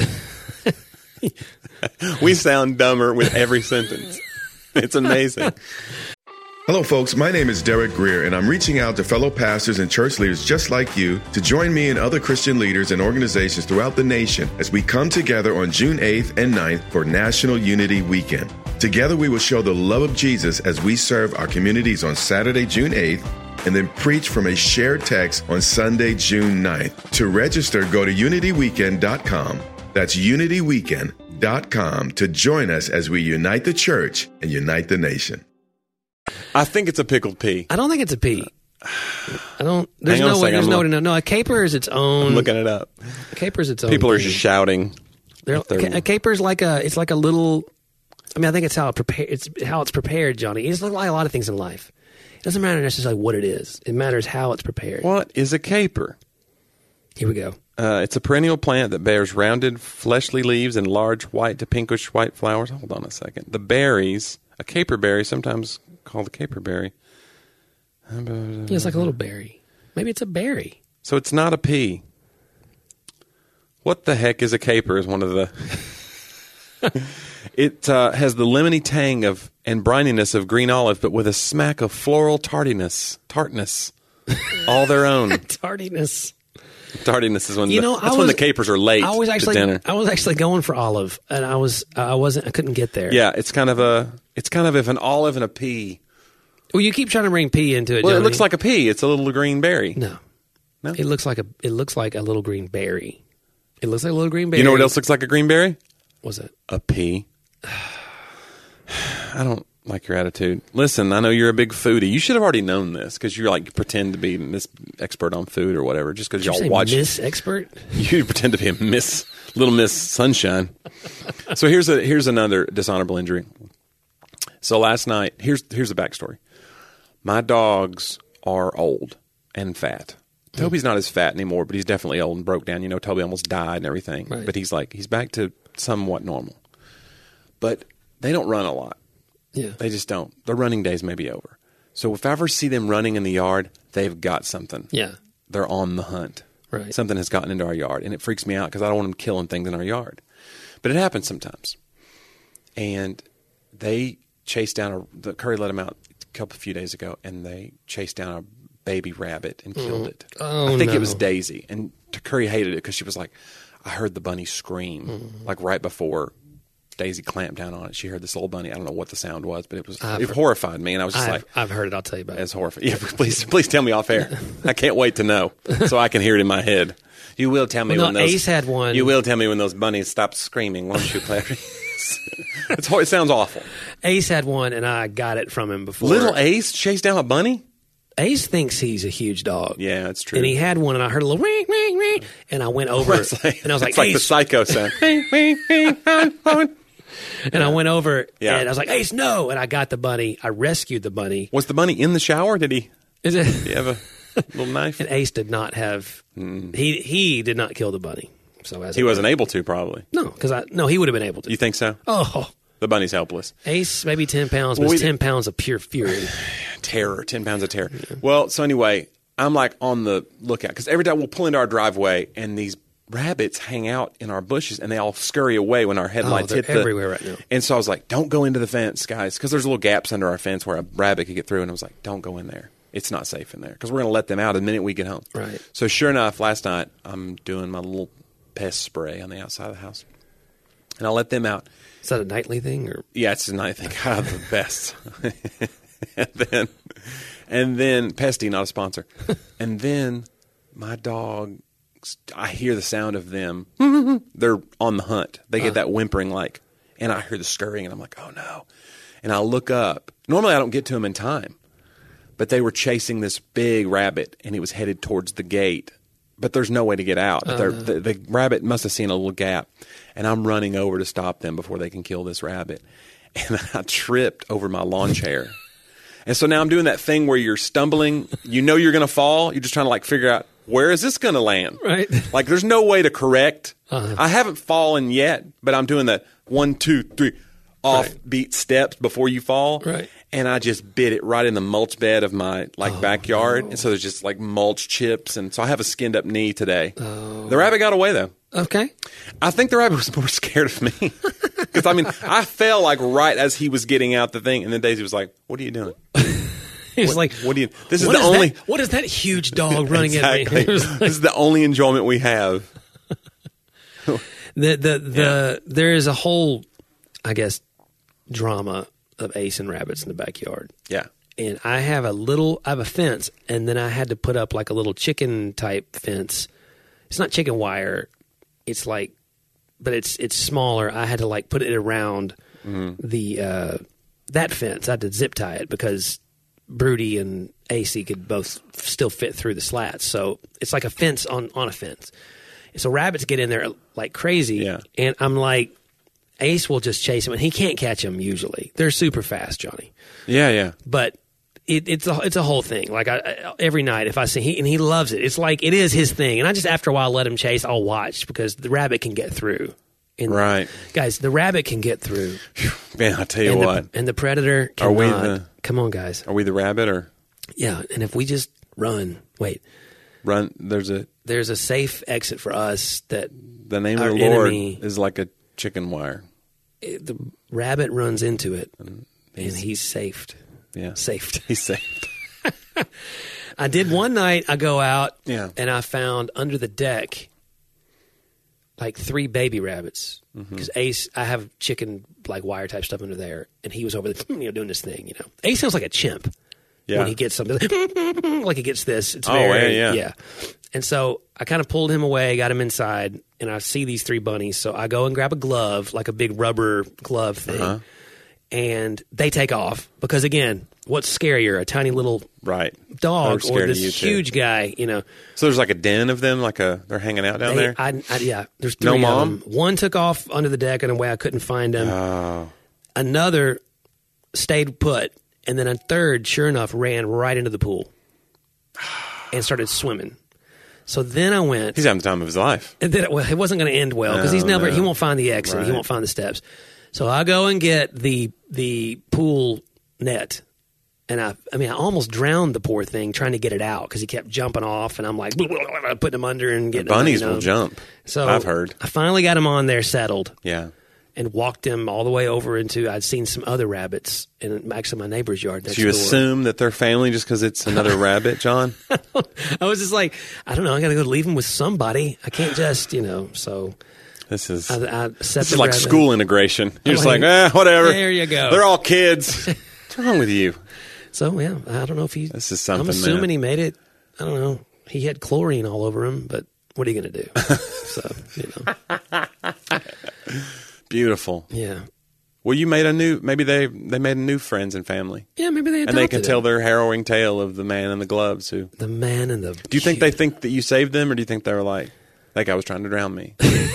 Speaker 1: We sound dumber with every sentence. It's amazing.
Speaker 2: Hello, folks. My name is Derek Greer, and I'm reaching out to fellow pastors and church leaders just like you to join me and other Christian leaders and organizations throughout the nation as we come together on June eighth and ninth for National Unity Weekend. Together, we will show the love of Jesus as we serve our communities on Saturday, June eighth, and then preach from a shared text on Sunday, June ninth. To register, go to unity weekend dot com. That's unity weekend dot com to join us as we unite the church and unite the nation.
Speaker 1: I think it's a pickled pea.
Speaker 5: I don't think it's a pea. I don't. There's
Speaker 1: Hang on a
Speaker 5: no way.
Speaker 1: second,
Speaker 5: There's
Speaker 1: I'm
Speaker 5: no
Speaker 1: look-
Speaker 5: way to know. No, a caper is its own.
Speaker 1: I'm looking it up.
Speaker 5: A caper is its own.
Speaker 1: People are
Speaker 5: thing.
Speaker 1: just shouting.
Speaker 5: They're,
Speaker 1: at their-
Speaker 5: a caper is like a. It's like a little. I mean, I think it's how it prepare. It's how it's prepared, Johnny. It's like a lot of things in life. It doesn't matter necessarily what it is. It matters how it's prepared.
Speaker 1: What is a caper?
Speaker 5: Here we go.
Speaker 1: Uh, it's a perennial plant that bears rounded, fleshly leaves and large white to pinkish white flowers. Hold on a second. The berries, a caper berry, sometimes called a caper berry.
Speaker 5: Yeah, it's like a little berry. Maybe it's a berry.
Speaker 1: So it's not a pea. What the heck is a caper is one of the... It uh, has the lemony tang of and brininess of green olive, but with a smack of floral tardiness, tartness, all their own.
Speaker 5: Tardiness.
Speaker 1: Tardiness is when
Speaker 5: You
Speaker 1: the,
Speaker 5: know,
Speaker 1: that's
Speaker 5: I
Speaker 1: when
Speaker 5: was-
Speaker 1: the capers are late
Speaker 5: I was actually.
Speaker 1: to dinner.
Speaker 5: I was actually going for olive, and I was. I wasn't. I couldn't get there.
Speaker 1: Yeah, it's kind of a. It's kind of if an olive and a pea.
Speaker 5: Well, you keep trying to bring pea into it.
Speaker 1: Well, it
Speaker 5: Johnny.
Speaker 1: looks like a pea. It's a little green berry.
Speaker 5: no.
Speaker 1: No?
Speaker 5: It looks like a. It looks like a little green berry. It looks like a little green berry.
Speaker 1: You know what else looks like a green berry?
Speaker 5: was it?
Speaker 1: A pea. I don't like your attitude. Listen, I know you're a big foodie. You should have already known this because you like pretend to be Miss Expert on food or whatever. Just because
Speaker 5: Did you
Speaker 1: y'all
Speaker 5: say
Speaker 1: watch,
Speaker 5: Miss Expert?
Speaker 1: you pretend to be a Miss Little Miss Sunshine. So here's a here's another dishonorable injury. So last night, here's here's the backstory. My dogs are old and fat. Toby's not as fat anymore, but he's definitely old and broke down. You know, Toby almost died and everything.
Speaker 5: Right.
Speaker 1: But he's like he's back to somewhat normal. But they don't run a lot.
Speaker 5: Yeah.
Speaker 1: They just don't. Their running days may be over. So if I ever see them running in the yard, they've got something.
Speaker 5: Yeah.
Speaker 1: They're on the hunt.
Speaker 5: Right.
Speaker 1: Something has gotten into our yard, and it freaks me out because I don't want them killing things in our yard. But it happens sometimes. And they chased down a. The Curry let them out a couple few days ago, and they chased down a baby rabbit and killed it.
Speaker 5: Oh,
Speaker 1: I think
Speaker 5: no.
Speaker 1: it was Daisy, and Curry hated it because she was like, I heard the bunny scream
Speaker 5: Mm-hmm.
Speaker 1: like right before Daisy clamped down on it. She heard this little bunny. I don't know what the sound was, but it was
Speaker 5: I've
Speaker 1: it
Speaker 5: heard-
Speaker 1: horrified me, and I was just
Speaker 5: I've,
Speaker 1: like,
Speaker 5: I've heard it. I'll tell you about it.
Speaker 1: it's horrified. Yeah, please, please tell me off air. I can't wait to know so I can hear it in my head. You will tell me
Speaker 5: Well,
Speaker 1: when
Speaker 5: no,
Speaker 1: those
Speaker 5: Ace had one.
Speaker 1: You will tell me when those bunnies stop screaming, won't you, Clary? it's hor- it sounds awful.
Speaker 5: Ace had one, and I got it from him before.
Speaker 1: Little Ace chased down a bunny.
Speaker 5: Ace thinks he's a huge dog.
Speaker 1: Yeah, that's true.
Speaker 5: And he had one, and I heard a little ring, ring, ring, and I went over,
Speaker 1: It's like,
Speaker 5: and I was like,
Speaker 1: it's like the
Speaker 5: Ace,
Speaker 1: psycho sound.
Speaker 5: and I went over,
Speaker 1: Yeah.
Speaker 5: and I was like, Ace, no, and I got the bunny. I rescued the bunny.
Speaker 1: Was the bunny in the shower? Did he?
Speaker 5: Is it?
Speaker 1: Did he have a little knife?
Speaker 5: And Ace did not have. He he did not kill the bunny. So as
Speaker 1: He
Speaker 5: it
Speaker 1: wasn't
Speaker 5: were.
Speaker 1: able to, probably.
Speaker 5: No, because I no, he would have been able to.
Speaker 1: You think so?
Speaker 5: Oh,
Speaker 1: The bunny's helpless.
Speaker 5: Ace maybe ten pounds, but
Speaker 1: Well,
Speaker 5: it's
Speaker 1: we-
Speaker 5: ten pounds of pure fury.
Speaker 1: Terror, ten pounds of terror. Well, so anyway, I'm like on the lookout because every time we'll pull into our driveway and these rabbits hang out in our bushes and they all scurry away when our headlights
Speaker 5: they're
Speaker 1: hit the
Speaker 5: everywhere right now.
Speaker 1: And so I was like, don't go into the fence, guys, because there's little gaps under our fence where a rabbit could get through. And I was like, don't go in there. It's not safe in there because we're going to let them out the minute we get home.
Speaker 5: Right.
Speaker 1: So sure enough, last night I'm doing my little pest spray on the outside of the house. And I let them out.
Speaker 5: Is that a nightly thing or?
Speaker 1: Yeah, it's a night thing. God, the best. and then, and then, Pesty, not a sponsor. And then my dog, I hear the sound of them. They're on the hunt. They get that whimpering like, and I hear the scurrying, and I'm like, oh no. And I look up. Normally I don't get to them in time, but they were chasing this big rabbit, and it was headed towards the gate. But there's no way to get out.
Speaker 5: Oh,
Speaker 1: They're-
Speaker 5: no.
Speaker 1: the, the rabbit must have seen a little gap, and I'm running over to stop them before they can kill this rabbit. And I tripped over my lawn chair. And so now I'm doing that thing where you're stumbling. You know you're going to fall. You're just trying to like figure out where is this going to land?
Speaker 5: Right.
Speaker 1: Like, there's no way to correct.
Speaker 5: Uh-huh.
Speaker 1: I haven't fallen yet, but I'm doing the one, two, three offbeat right. steps before you fall.
Speaker 5: Right.
Speaker 1: And I just bit it right in the mulch bed of my like
Speaker 5: oh,
Speaker 1: backyard.
Speaker 5: No.
Speaker 1: And so there's just like mulch chips. And so I have a skinned up knee today.
Speaker 5: Oh.
Speaker 1: The rabbit got away, though.
Speaker 5: Okay.
Speaker 1: I think the rabbit was more scared of me. Because, I mean, I fell like right as he was getting out the thing. And then Daisy was like, what are you doing?
Speaker 5: He's
Speaker 1: what,
Speaker 5: like,
Speaker 1: what do you, this is
Speaker 5: what
Speaker 1: the
Speaker 5: is
Speaker 1: only,
Speaker 5: that, what is that huge dog running
Speaker 1: exactly.
Speaker 5: at me? Like,
Speaker 1: this is the only enjoyment we have.
Speaker 5: the, the, the,
Speaker 1: yeah.
Speaker 5: There is a whole, I guess, drama of Ace and rabbits in the backyard.
Speaker 1: Yeah.
Speaker 5: And I have a little, I have a fence, and then I had to put up like a little chicken type fence. It's not chicken wire. It's like, but it's, it's smaller. I had to like put it around mm-hmm. the, uh, that fence. I had to zip tie it because Broody and A C could both still fit through the slats. So it's like a fence on, on a fence. So rabbits get in there like crazy.
Speaker 1: Yeah.
Speaker 5: And I'm like, Ace will just chase him, and he can't catch him usually. They're super fast, Johnny.
Speaker 1: Yeah, yeah.
Speaker 5: But it, it's a it's a whole thing. Like I, I, every night, if I see he and he loves it, it's like it is his thing. And I just after a while let him chase. I'll watch because the rabbit can get through. And
Speaker 1: right,
Speaker 5: guys, the rabbit can get through.
Speaker 1: Man, I tell you
Speaker 5: and
Speaker 1: what,
Speaker 5: the, and the predator cannot.
Speaker 1: Are we the,
Speaker 5: come on, guys.
Speaker 1: Are we the rabbit or?
Speaker 5: Yeah, and if we just run, wait,
Speaker 1: run. There's a
Speaker 5: there's a safe exit for us. That
Speaker 1: the name of the Lord enemy, is like a chicken wire.
Speaker 5: It, the rabbit runs into it, and he's, and he's safed.
Speaker 1: Yeah,
Speaker 5: safed.
Speaker 1: He's saved.
Speaker 5: I did one night. I go out,
Speaker 1: yeah.
Speaker 5: and I found under the deck like three baby rabbits because mm-hmm. Ace. I have chicken like wire type stuff under there, and he was over there, you know, doing this thing. You know, Ace sounds like a chimp
Speaker 1: yeah.
Speaker 5: when he gets something. Like he gets this. It's
Speaker 1: oh
Speaker 5: very,
Speaker 1: yeah, yeah,
Speaker 5: yeah. And so I kind of pulled him away, got him inside, and I see these three bunnies. So I go and grab a glove, like a big rubber glove thing. Uh-huh. And they take off because, again, what's scarier, a tiny little
Speaker 1: right.
Speaker 5: dog or this huge
Speaker 1: too.
Speaker 5: guy, you know?
Speaker 1: So there's like a den of them, like a they're hanging out down
Speaker 5: they,
Speaker 1: there?
Speaker 5: I, I, yeah, there's three
Speaker 1: no
Speaker 5: of
Speaker 1: mom?
Speaker 5: them. One took off under the deck in a way I couldn't find him.
Speaker 1: Oh.
Speaker 5: Another stayed put, and then a third, sure enough, ran right into the pool and started swimming. So then I went.
Speaker 1: He's having the time of his life.
Speaker 5: And then it, well, it wasn't going to end well because
Speaker 1: no,
Speaker 5: he's never.
Speaker 1: No.
Speaker 5: He won't find the exit.
Speaker 1: Right.
Speaker 5: He won't find the steps. So I go and get the the pool net, and I I mean I almost drowned the poor thing trying to get it out because he kept jumping off, and I'm like blah, blah, blah, putting him under and getting
Speaker 1: the bunnies
Speaker 5: him, you know.
Speaker 1: will jump.
Speaker 5: So
Speaker 1: I've heard.
Speaker 5: I finally got him on there settled.
Speaker 1: Yeah.
Speaker 5: And walked him all the way over into. I'd seen some other rabbits in actually my neighbor's yard next
Speaker 1: Do you
Speaker 5: door.
Speaker 1: assume that they're family just because it's another rabbit, John?
Speaker 5: I was just like, I don't know. I got to go leave him with somebody. I can't just, you know. So
Speaker 1: this is
Speaker 5: I, I set
Speaker 1: this is like
Speaker 5: rabbit.
Speaker 1: school integration. You're
Speaker 5: I'm
Speaker 1: just
Speaker 5: like,
Speaker 1: like, eh, whatever.
Speaker 5: There you go.
Speaker 1: They're all kids. What's wrong with you?
Speaker 5: So yeah, I don't know if he.
Speaker 1: This is something.
Speaker 5: I'm assuming
Speaker 1: man.
Speaker 5: he made it. I don't know. He had chlorine all over him, but what are you going to do? So you know.
Speaker 1: Beautiful.
Speaker 5: Yeah.
Speaker 1: Well, you made a new. Maybe they they made a new friends and family.
Speaker 5: Yeah, maybe they adopted
Speaker 1: and they can
Speaker 5: him.
Speaker 1: tell their harrowing tale of the man in the gloves. Who
Speaker 5: the man in the.
Speaker 1: Do you think they think that you saved them, or do you think they were like, that guy was trying to drown me?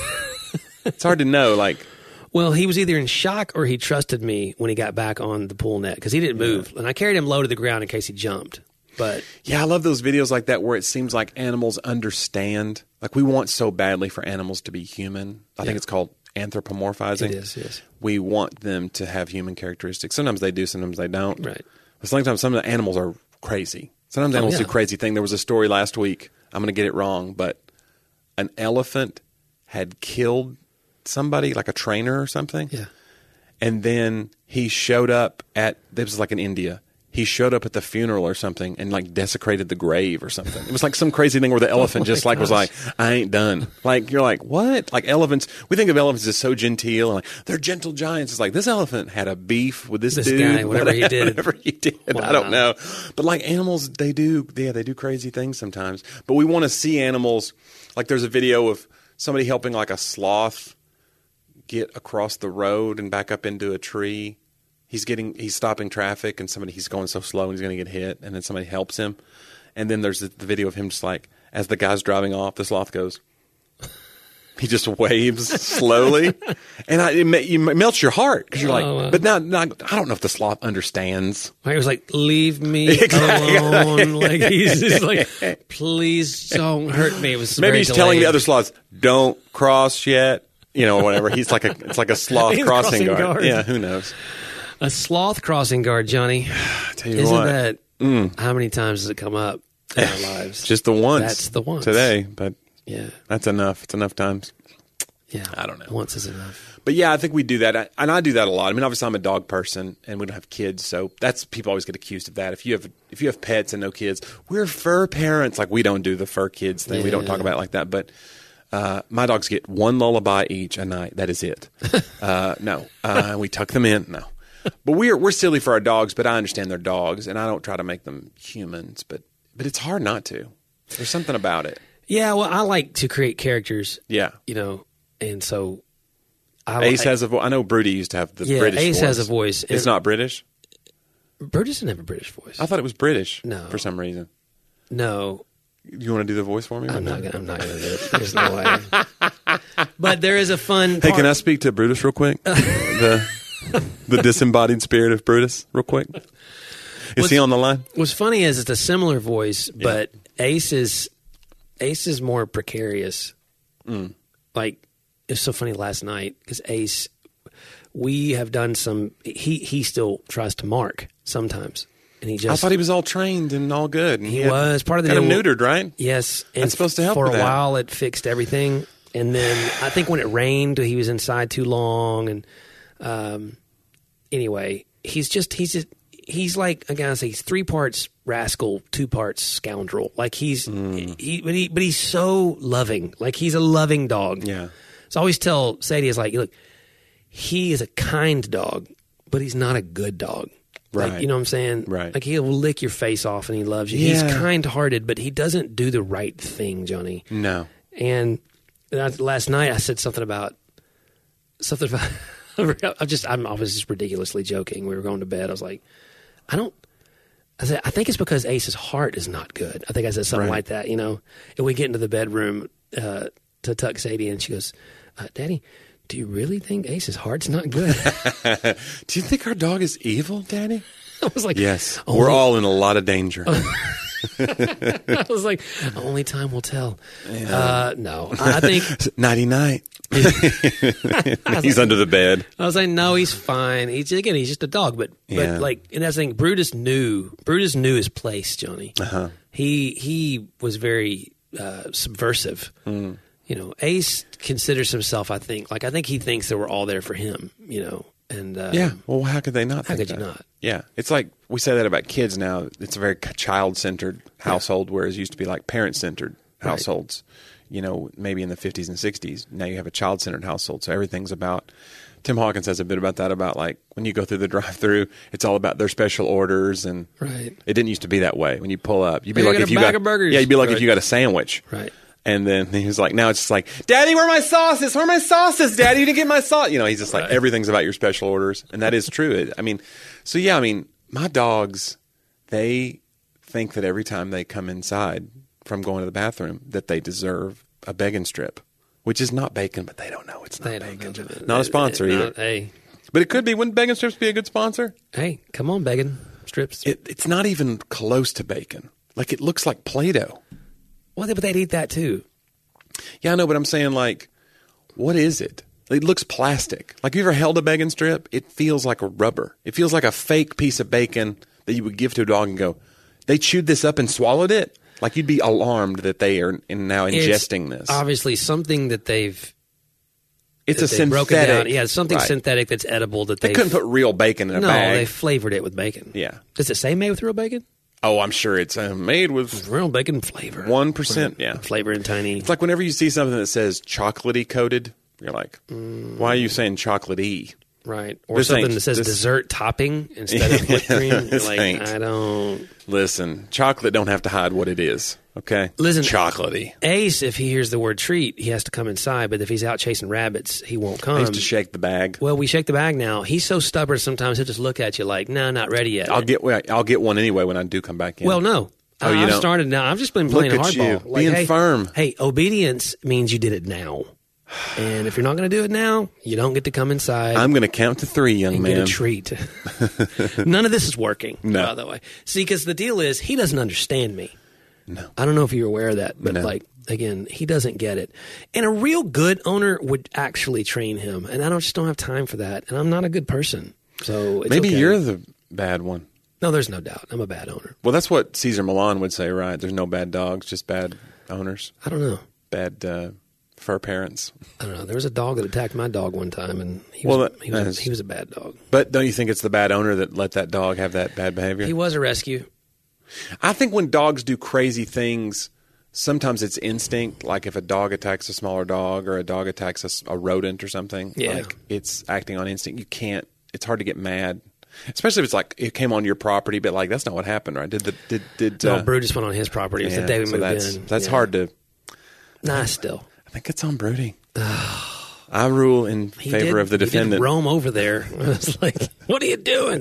Speaker 1: It's hard to know. Like,
Speaker 5: well, he was either in shock or he trusted me when he got back on the pool net because he didn't move, yeah. and I carried him low to the ground in case he jumped. But
Speaker 1: yeah, I love those videos like that where it seems like animals understand. Like we want so badly for animals to be human. I
Speaker 5: yeah.
Speaker 1: think it's called anthropomorphizing.
Speaker 5: It is, yes.
Speaker 1: We want them to have human characteristics. Sometimes they do, sometimes they don't.
Speaker 5: Right.
Speaker 1: But sometimes some of the animals are crazy. Sometimes
Speaker 5: Oh,
Speaker 1: animals
Speaker 5: yeah.
Speaker 1: do crazy things. There was a story last week. I'm going to get it wrong, but an elephant had killed somebody, like a trainer or something.
Speaker 5: Yeah.
Speaker 1: And then he showed up at, this was like in India. He showed up at the funeral or something and like desecrated the grave or something. It was like some crazy thing where the elephant
Speaker 5: Oh my
Speaker 1: just like was like,
Speaker 5: gosh.
Speaker 1: I ain't done. Like, you're like, what? Like elephants, we think of elephants as so genteel and like, they're gentle giants. It's like, this elephant had a beef with this,
Speaker 5: This
Speaker 1: dude.
Speaker 5: guy, whatever he did.
Speaker 1: Whatever he did.
Speaker 5: Wow.
Speaker 1: I don't know. But like animals, they do, yeah, they do crazy things sometimes. But we want to see animals, like there's a video of somebody helping like a sloth get across the road and back up into a tree. He's getting, he's stopping traffic, and somebody, he's going so slow, and he's going to get hit, and then somebody helps him, and then there's the, the video of him just like, as the guy's driving off, the sloth goes, He just waves slowly, and I, it, it melts your heart because you're like,
Speaker 5: Oh, uh,
Speaker 1: but now, now I don't know if the sloth understands.
Speaker 5: He was like, "Leave me
Speaker 1: Exactly.
Speaker 5: alone." Like he's just like, "Please don't hurt me." It was
Speaker 1: Maybe
Speaker 5: very
Speaker 1: he's telling the
Speaker 5: delayed.
Speaker 1: other sloths, "Don't cross yet," you know, or whatever. He's like a it's like a sloth
Speaker 5: He's a
Speaker 1: crossing,
Speaker 5: crossing
Speaker 1: guard.
Speaker 5: guard.
Speaker 1: Yeah, who knows?
Speaker 5: a sloth crossing guard, Johnny.
Speaker 1: I tell you
Speaker 5: Isn't
Speaker 1: what,
Speaker 5: that
Speaker 1: Mm.
Speaker 5: how many times does it come up in our lives?
Speaker 1: just the once.
Speaker 5: That's the once
Speaker 1: today, but
Speaker 5: yeah,
Speaker 1: that's enough. It's enough times.
Speaker 5: yeah.
Speaker 1: I don't know.
Speaker 5: Once is enough.
Speaker 1: But yeah, I think we do that, I, and I do that a lot. I mean, obviously, I'm a dog person, and we don't have kids, so that's people always get accused of that. If you have if you have pets and no kids, we're fur parents. Like we don't do the fur kids thing. We don't
Speaker 5: Yeah.
Speaker 1: talk about it like that. But uh, my dogs get one lullaby each a night. That is it. uh, no, uh, we tuck them in. No, but we're we're silly for our dogs. But I understand they're dogs, and I don't try to make them humans. But but it's hard not to. There's something about it.
Speaker 5: Yeah, well, I like to create characters.
Speaker 1: Yeah.
Speaker 5: You know, and so I
Speaker 1: Ace
Speaker 5: I,
Speaker 1: has a voice. I know Broody used to have the
Speaker 5: Yeah,
Speaker 1: British
Speaker 5: Ace
Speaker 1: voice.
Speaker 5: has a voice.
Speaker 1: It's
Speaker 5: And-
Speaker 1: not British?
Speaker 5: Brutus doesn't have a British voice.
Speaker 1: I thought it was British
Speaker 5: No.
Speaker 1: for some reason.
Speaker 5: No,
Speaker 1: You want to do the voice for me?
Speaker 5: I'm not. Gonna, I'm not going to do it. There's no way. But there is a fun.
Speaker 1: Hey,
Speaker 5: part.
Speaker 1: can I speak to Brutus real quick? the the disembodied spirit of Brutus real quick? Is
Speaker 5: What's-
Speaker 1: he on the line?
Speaker 5: What's funny is it's a similar voice, but Ace is Ace is more precarious.
Speaker 1: Mm.
Speaker 5: Like it's so funny last night because Ace, we have done some. He he still tries to mark sometimes, and he just.
Speaker 1: I thought he was all trained and all good. And
Speaker 5: He
Speaker 1: had-
Speaker 5: was part of the
Speaker 1: got him
Speaker 5: deal.
Speaker 1: neutered, right?
Speaker 5: Yes, and
Speaker 1: That's supposed to help
Speaker 5: For
Speaker 1: with
Speaker 5: a
Speaker 1: that.
Speaker 5: while, it fixed everything, and then I think when it rained, he was inside too long, and um, anyway, he's just he's just he's like again I say he's three parts rascal, two parts scoundrel. Like he's
Speaker 1: Mm.
Speaker 5: he but he but he's so loving. Like he's a loving dog.
Speaker 1: Yeah.
Speaker 5: So I always tell Sadie is like, look, he is a kind dog, but he's not a good dog. Like,
Speaker 1: Right.
Speaker 5: you know what I'm saying?
Speaker 1: Right.
Speaker 5: Like he'll lick your face off and he loves you.
Speaker 1: Yeah.
Speaker 5: He's kind-hearted, but he doesn't do the right thing, Johnny.
Speaker 1: No.
Speaker 5: And I, last night I said something about something about. I just I'm, I was just ridiculously joking. We were going to bed. I was like, I don't. I said I think it's because Ace's heart is not good. I think I said something
Speaker 1: Right.
Speaker 5: like that. You know. And we get into the bedroom uh, to tuck Sadie, and she goes, uh, "Daddy, do you really think Ace's heart's not good?"
Speaker 1: Do you think our dog is evil, Daddy?
Speaker 5: I was like,
Speaker 1: Yes.
Speaker 5: "Only-"
Speaker 1: We're all in a lot of danger.
Speaker 5: I was like, only time will tell. Uh, no, I think
Speaker 1: Nighty night. He's under the bed.
Speaker 5: I was like, no, he's fine. He's again, he's just a dog. But
Speaker 1: Yeah.
Speaker 5: but like, and that's the thing. Brutus knew Brutus knew his place, Johnny.
Speaker 1: Uh-huh.
Speaker 5: He he was very uh, subversive.
Speaker 1: Mm.
Speaker 5: You know, Ace considers himself. I think like I think he thinks that we're all there for him. You know, and uh,
Speaker 1: Yeah. Well, how could they not
Speaker 5: How
Speaker 1: think
Speaker 5: could you
Speaker 1: that?
Speaker 5: not?
Speaker 1: Yeah. It's like we say that about kids now. It's a very child-centered household, whereas it used to be like parent-centered households. You know, maybe in the fifties and sixties. Now you have a child-centered household, so everything's about. Tim Hawkins has a bit about that, about like when you go through the drive-through, it's all about their special orders, and
Speaker 5: Right.
Speaker 1: it didn't us't to be that way. When you pull up, you'd be
Speaker 5: Hey, I
Speaker 1: like
Speaker 5: got
Speaker 1: if
Speaker 5: a
Speaker 1: you
Speaker 5: bag
Speaker 1: got
Speaker 5: of burgers.
Speaker 1: yeah, you'd be like
Speaker 5: Right.
Speaker 1: if you got a sandwich,
Speaker 5: Right.
Speaker 1: And then he was like, now it's just like, Daddy, where are my sauces? Where are my sauces, Daddy? You didn't get my sauce. You know, he's just like,
Speaker 5: Right.
Speaker 1: everything's about your special orders. And that is true. It, I mean, so yeah, I mean, my dogs, they think that every time they come inside from going to the bathroom that they deserve a bacon strip, which is not bacon, but they don't know it's not
Speaker 5: They don't
Speaker 1: bacon.
Speaker 5: know.
Speaker 1: Not a sponsor
Speaker 5: Not-
Speaker 1: either.
Speaker 5: Hey,
Speaker 1: But it could be. Wouldn't bacon strips be a good sponsor?
Speaker 5: hey, come on, bacon strips.
Speaker 1: It, it's not even close to bacon. Like, it looks like Play-Doh.
Speaker 5: Well, but they'd eat that too.
Speaker 1: Yeah, I know, but I'm saying, like, what is it? It looks plastic. Like, have you ever held a bacon strip? It feels like a rubber. It feels like a fake piece of bacon that you would give to a dog and go, they chewed this up and swallowed it? Like, you'd be alarmed that they are in now ingesting
Speaker 5: It's
Speaker 1: this.
Speaker 5: obviously something that they've
Speaker 1: It's
Speaker 5: that
Speaker 1: a
Speaker 5: they've broken
Speaker 1: synthetic.
Speaker 5: down. Yeah, it's something
Speaker 1: right.
Speaker 5: synthetic that's edible that
Speaker 1: They
Speaker 5: they
Speaker 1: couldn't put real bacon in a
Speaker 5: no,
Speaker 1: bag.
Speaker 5: they flavored it with bacon.
Speaker 1: Yeah.
Speaker 5: Does it say made with real bacon?
Speaker 1: Oh, I'm sure it's uh, made with
Speaker 5: Real bacon flavor.
Speaker 1: one percent. Yeah.
Speaker 5: Flavor and tiny.
Speaker 1: It's like whenever you see something that says chocolatey coated, you're like, why are you saying chocolatey?
Speaker 5: Right. Or
Speaker 1: This
Speaker 5: something
Speaker 1: ain't-
Speaker 5: that says
Speaker 1: this-
Speaker 5: dessert topping instead of whipped cream. You're
Speaker 1: This
Speaker 5: like,
Speaker 1: ain't.
Speaker 5: I don't.
Speaker 1: Listen, chocolate don't have to hide what it is. Okay,
Speaker 5: Listen,
Speaker 1: chocolatey.
Speaker 5: Ace, if he hears the word treat, he has to come inside. But if he's out chasing rabbits, he won't come.
Speaker 1: I used to shake the bag.
Speaker 5: Well, we shake the bag now. He's so stubborn sometimes he'll just look at you like, no, not ready yet.
Speaker 1: I'll get I'll get one anyway when I do come back in.
Speaker 5: Well, no.
Speaker 1: Oh, you
Speaker 5: I've
Speaker 1: don't?
Speaker 5: started now. I've just been playing
Speaker 1: Look at
Speaker 5: hardball.
Speaker 1: you,
Speaker 5: Like,
Speaker 1: being
Speaker 5: hey,
Speaker 1: firm.
Speaker 5: Hey, obedience means you did it now. And if you're not going to do it now, you don't get to come inside.
Speaker 1: I'm going to count to three, young
Speaker 5: and
Speaker 1: man.
Speaker 5: Get a treat. None of this is working,
Speaker 1: no.
Speaker 5: by the way. See, because the deal is he doesn't understand me.
Speaker 1: No.
Speaker 5: I don't know if you're aware of that, but
Speaker 1: no.
Speaker 5: like, again, he doesn't get it. And a real good owner would actually train him. And I don't just don't have time for that. And I'm not a good person. So it's
Speaker 1: Maybe
Speaker 5: okay.
Speaker 1: you're the bad one.
Speaker 5: No, there's no doubt. I'm a bad owner.
Speaker 1: Well, that's what Caesar Milan would say, right? There's no bad dogs, just bad owners.
Speaker 5: I don't know.
Speaker 1: Bad uh, fur parents.
Speaker 5: I don't know. There was a dog that attacked my dog one time, and he
Speaker 1: well,
Speaker 5: was,
Speaker 1: that,
Speaker 5: he, was
Speaker 1: is,
Speaker 5: he was a bad dog.
Speaker 1: But don't you think it's the bad owner that let that dog have that bad behavior?
Speaker 5: He was a rescue.
Speaker 1: I think when dogs do crazy things, sometimes it's instinct. Like if a dog attacks a smaller dog or a dog attacks a, a rodent or something,
Speaker 5: yeah.
Speaker 1: like it's acting on instinct. You can't. It's hard to get mad. Especially if it's like it came on your property, but like that's not what happened, right? Did the did did
Speaker 5: no?
Speaker 1: Uh,
Speaker 5: Brew just went on his property. It was
Speaker 1: yeah,
Speaker 5: the day we
Speaker 1: so
Speaker 5: moved
Speaker 1: that's,
Speaker 5: in.
Speaker 1: That's
Speaker 5: yeah.
Speaker 1: hard to.
Speaker 5: Nah, still.
Speaker 1: I think it's on Broody. I rule in
Speaker 5: He
Speaker 1: favor
Speaker 5: did,
Speaker 1: of the
Speaker 5: he did
Speaker 1: defendant.
Speaker 5: roam over there. I was like, "What are you doing?"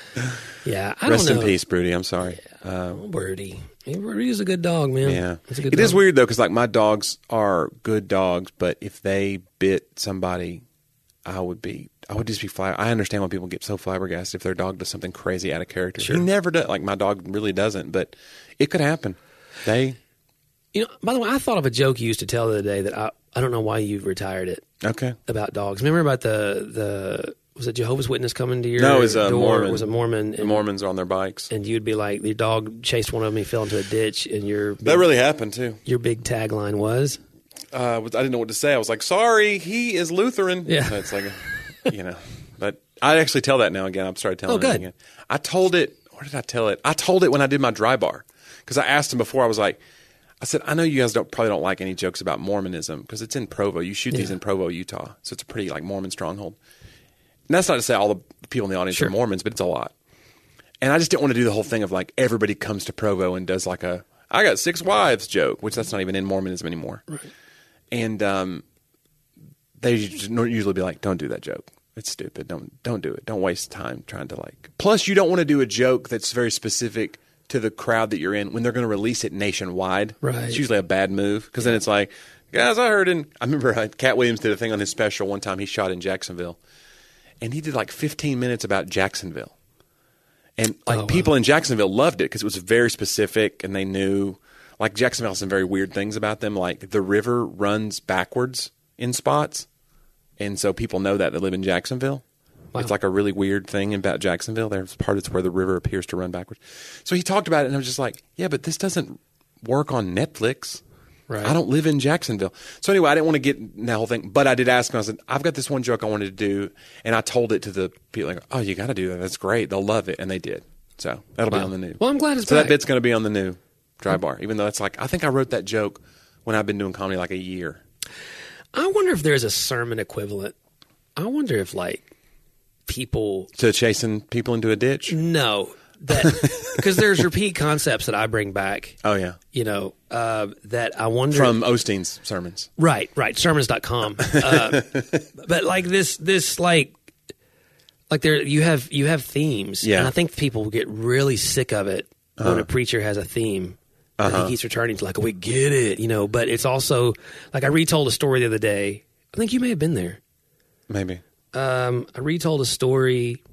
Speaker 5: Yeah, I
Speaker 1: Rest
Speaker 5: don't know.
Speaker 1: in peace, Broody. I'm sorry.
Speaker 5: Yeah, oh, Broody. He, Broody's a good dog, man.
Speaker 1: Yeah,
Speaker 5: He's a good
Speaker 1: it
Speaker 5: dog.
Speaker 1: is weird though because like my dogs are good dogs, but if they bit somebody, I would be. I would just be fly. I understand why people get so flabbergasted if their dog does something crazy out of character.
Speaker 5: Sure.
Speaker 1: He never does. Like my dog really doesn't, but it could happen. They.
Speaker 5: You know, by the way, I thought of a joke you used to tell the other day that I I don't know why you retired it.
Speaker 1: Okay.
Speaker 5: About dogs. Remember about the the was it Jehovah's Witness coming to your
Speaker 1: no, it was a
Speaker 5: door?
Speaker 1: Mormon.
Speaker 5: It was a Mormon.
Speaker 1: The
Speaker 5: and,
Speaker 1: Mormons are on their bikes,
Speaker 5: and you'd be like, your dog chased one of them, he fell into a ditch, and your big,
Speaker 1: that really happened too.
Speaker 5: your big tagline was.
Speaker 1: Uh, I didn't know what to say. I was like, "Sorry, he is Lutheran."
Speaker 5: Yeah.
Speaker 1: So it's like, a, you know. But I actually tell that now again. I've started telling
Speaker 5: Oh, good.
Speaker 1: it again. I told it. Where did I tell it? I told it when I did my dry bar because I asked him before. I was like, I said, I know you guys don't probably don't like any jokes about Mormonism because it's in Provo. You shoot
Speaker 5: Yeah.
Speaker 1: these in Provo, Utah, so it's a pretty like Mormon stronghold. And that's not to say all the people in the audience
Speaker 5: Sure.
Speaker 1: are Mormons, but it's a lot. And I just didn't want to do the whole thing of like everybody comes to Provo and does like a I got six wives joke, which that's not even in Mormonism anymore.
Speaker 5: Right.
Speaker 1: And um, they usually be like, "Don't do that joke. It's stupid. Don't don't do it. Don't waste time trying to like." Plus, you don't want to do a joke that's very specific to the crowd that you're in when they're going to release it nationwide.
Speaker 5: Right.
Speaker 1: It's usually a bad move because then it's like, guys, I heard in. I remember uh, Cat Williams did a thing on his special one time. He shot in Jacksonville, and he did like fifteen minutes about Jacksonville, and like
Speaker 5: Oh, wow.
Speaker 1: people in Jacksonville loved it because it was very specific and they knew. Like Jacksonville has some very weird things about them. Like the river runs backwards in spots. And so people know that that live in Jacksonville. Wow. It's like a really weird thing about Jacksonville. There's part of it's where the river appears to run backwards. So he talked about it and I was just like, yeah, but this doesn't work on Netflix.
Speaker 5: Right.
Speaker 1: I don't live in Jacksonville. So anyway, I didn't want to get in that whole thing. But I did ask him. I said, I've got this one joke I wanted to do. And I told it to the people. Like, oh, you got to do that. That's great. They'll love it. And they did. So that'll
Speaker 5: Wow.
Speaker 1: be on the new.
Speaker 5: Well, I'm glad it's
Speaker 1: So
Speaker 5: back.
Speaker 1: that bit's going to be on the new Dry Bar, even though it's like, I think I wrote that joke when I've been doing comedy like a year.
Speaker 5: I wonder if there's a sermon equivalent. I wonder if like people
Speaker 1: To chasing people into a ditch?
Speaker 5: know that because there's repeat concepts that I bring back.
Speaker 1: Oh, yeah.
Speaker 5: You know, uh, that I wonder
Speaker 1: From Osteen's sermons.
Speaker 5: right, right, sermons dot com. Uh, but like this, this like, like there, you have you have themes,
Speaker 1: Yeah.
Speaker 5: and I think people get really sick of it when a preacher has a theme. That
Speaker 1: Uh-huh.
Speaker 5: he keeps returning to, like, we get it, you know. But it's also like I retold a story the other day. I think you may have been there.
Speaker 1: Maybe.
Speaker 5: Um, I retold a story.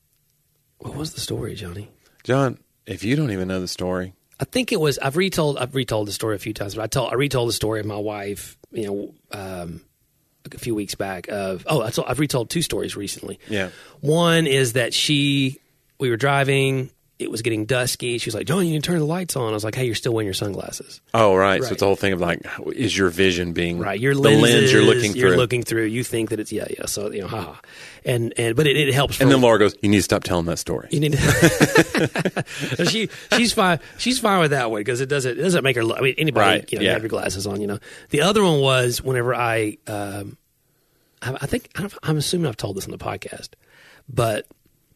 Speaker 5: What was the story, Johnny?
Speaker 1: John, if you don't even know the story.
Speaker 5: I think it was. I've retold. I've retold the story a few times, but I told. I retold the story of my wife. You know, um, a few weeks back. Of oh, I told, I've retold two stories recently.
Speaker 1: Yeah.
Speaker 5: One is that she. We were driving. It was getting dusky. She was like, "John, you can turn the lights on." I was like, "Hey, you're still wearing your sunglasses."
Speaker 1: Oh, right.
Speaker 5: Right.
Speaker 1: So it's the whole thing of like, is your vision being
Speaker 5: Right, your
Speaker 1: the
Speaker 5: lenses,
Speaker 1: lens you're looking
Speaker 5: You're
Speaker 1: through?
Speaker 5: looking through. You think that it's yeah, yeah. So you know, haha, and and but it, it helps.
Speaker 1: And
Speaker 5: for-
Speaker 1: then Laura goes, you need to stop telling that story.
Speaker 5: You need to. she she's fine. She's fine with that way because it doesn't it doesn't make her. Look, I mean, anybody
Speaker 1: Right,
Speaker 5: you know,
Speaker 1: yeah.
Speaker 5: have your glasses on. You know, the other one was whenever I, um, I, I think I don't, I'm assuming I've told this on the podcast, but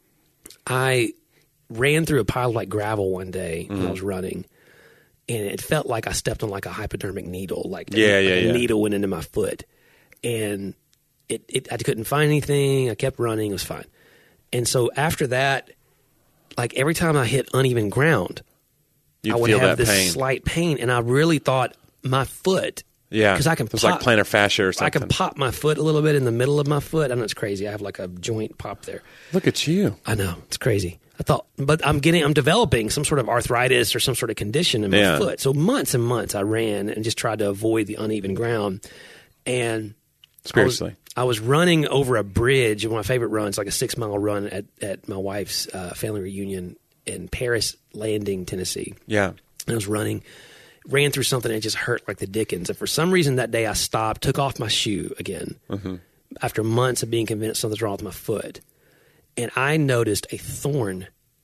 Speaker 5: I ran through a pile of like gravel one day
Speaker 1: Mm-hmm.
Speaker 5: when I was running, and it felt like I stepped on like a hypodermic needle. Like
Speaker 1: Yeah,
Speaker 5: like
Speaker 1: yeah,
Speaker 5: a
Speaker 1: yeah.
Speaker 5: needle went into my foot, and it, it I couldn't find anything. I kept running. It was fine. And so after that, like every time I hit uneven ground,
Speaker 1: You'd
Speaker 5: I would
Speaker 1: feel
Speaker 5: have
Speaker 1: that
Speaker 5: this
Speaker 1: pain.
Speaker 5: slight pain. And I really thought my foot
Speaker 1: Yeah,
Speaker 5: because I can.
Speaker 1: It was
Speaker 5: pop,
Speaker 1: like plantar fascia or something.
Speaker 5: I can pop my foot a little bit in the middle of my foot. I know it's crazy. I have like a joint pop there.
Speaker 1: Look at you.
Speaker 5: I know it's crazy. I thought, but I'm getting, I'm developing some sort of arthritis or some sort of condition in my
Speaker 1: yeah.
Speaker 5: foot. So months and months I ran and just tried to avoid the uneven ground. And
Speaker 1: spiritually,
Speaker 5: I was, I was running over a bridge. One of my favorite runs, like a six mile run at, at my wife's uh, family reunion in Paris Landing, Tennessee.
Speaker 1: Yeah.
Speaker 5: And I was running, ran through something and it just hurt like the dickens. And for some reason that day I stopped, took off my shoe again mm-hmm. after months of being convinced something's wrong with my foot. And I noticed a thorn.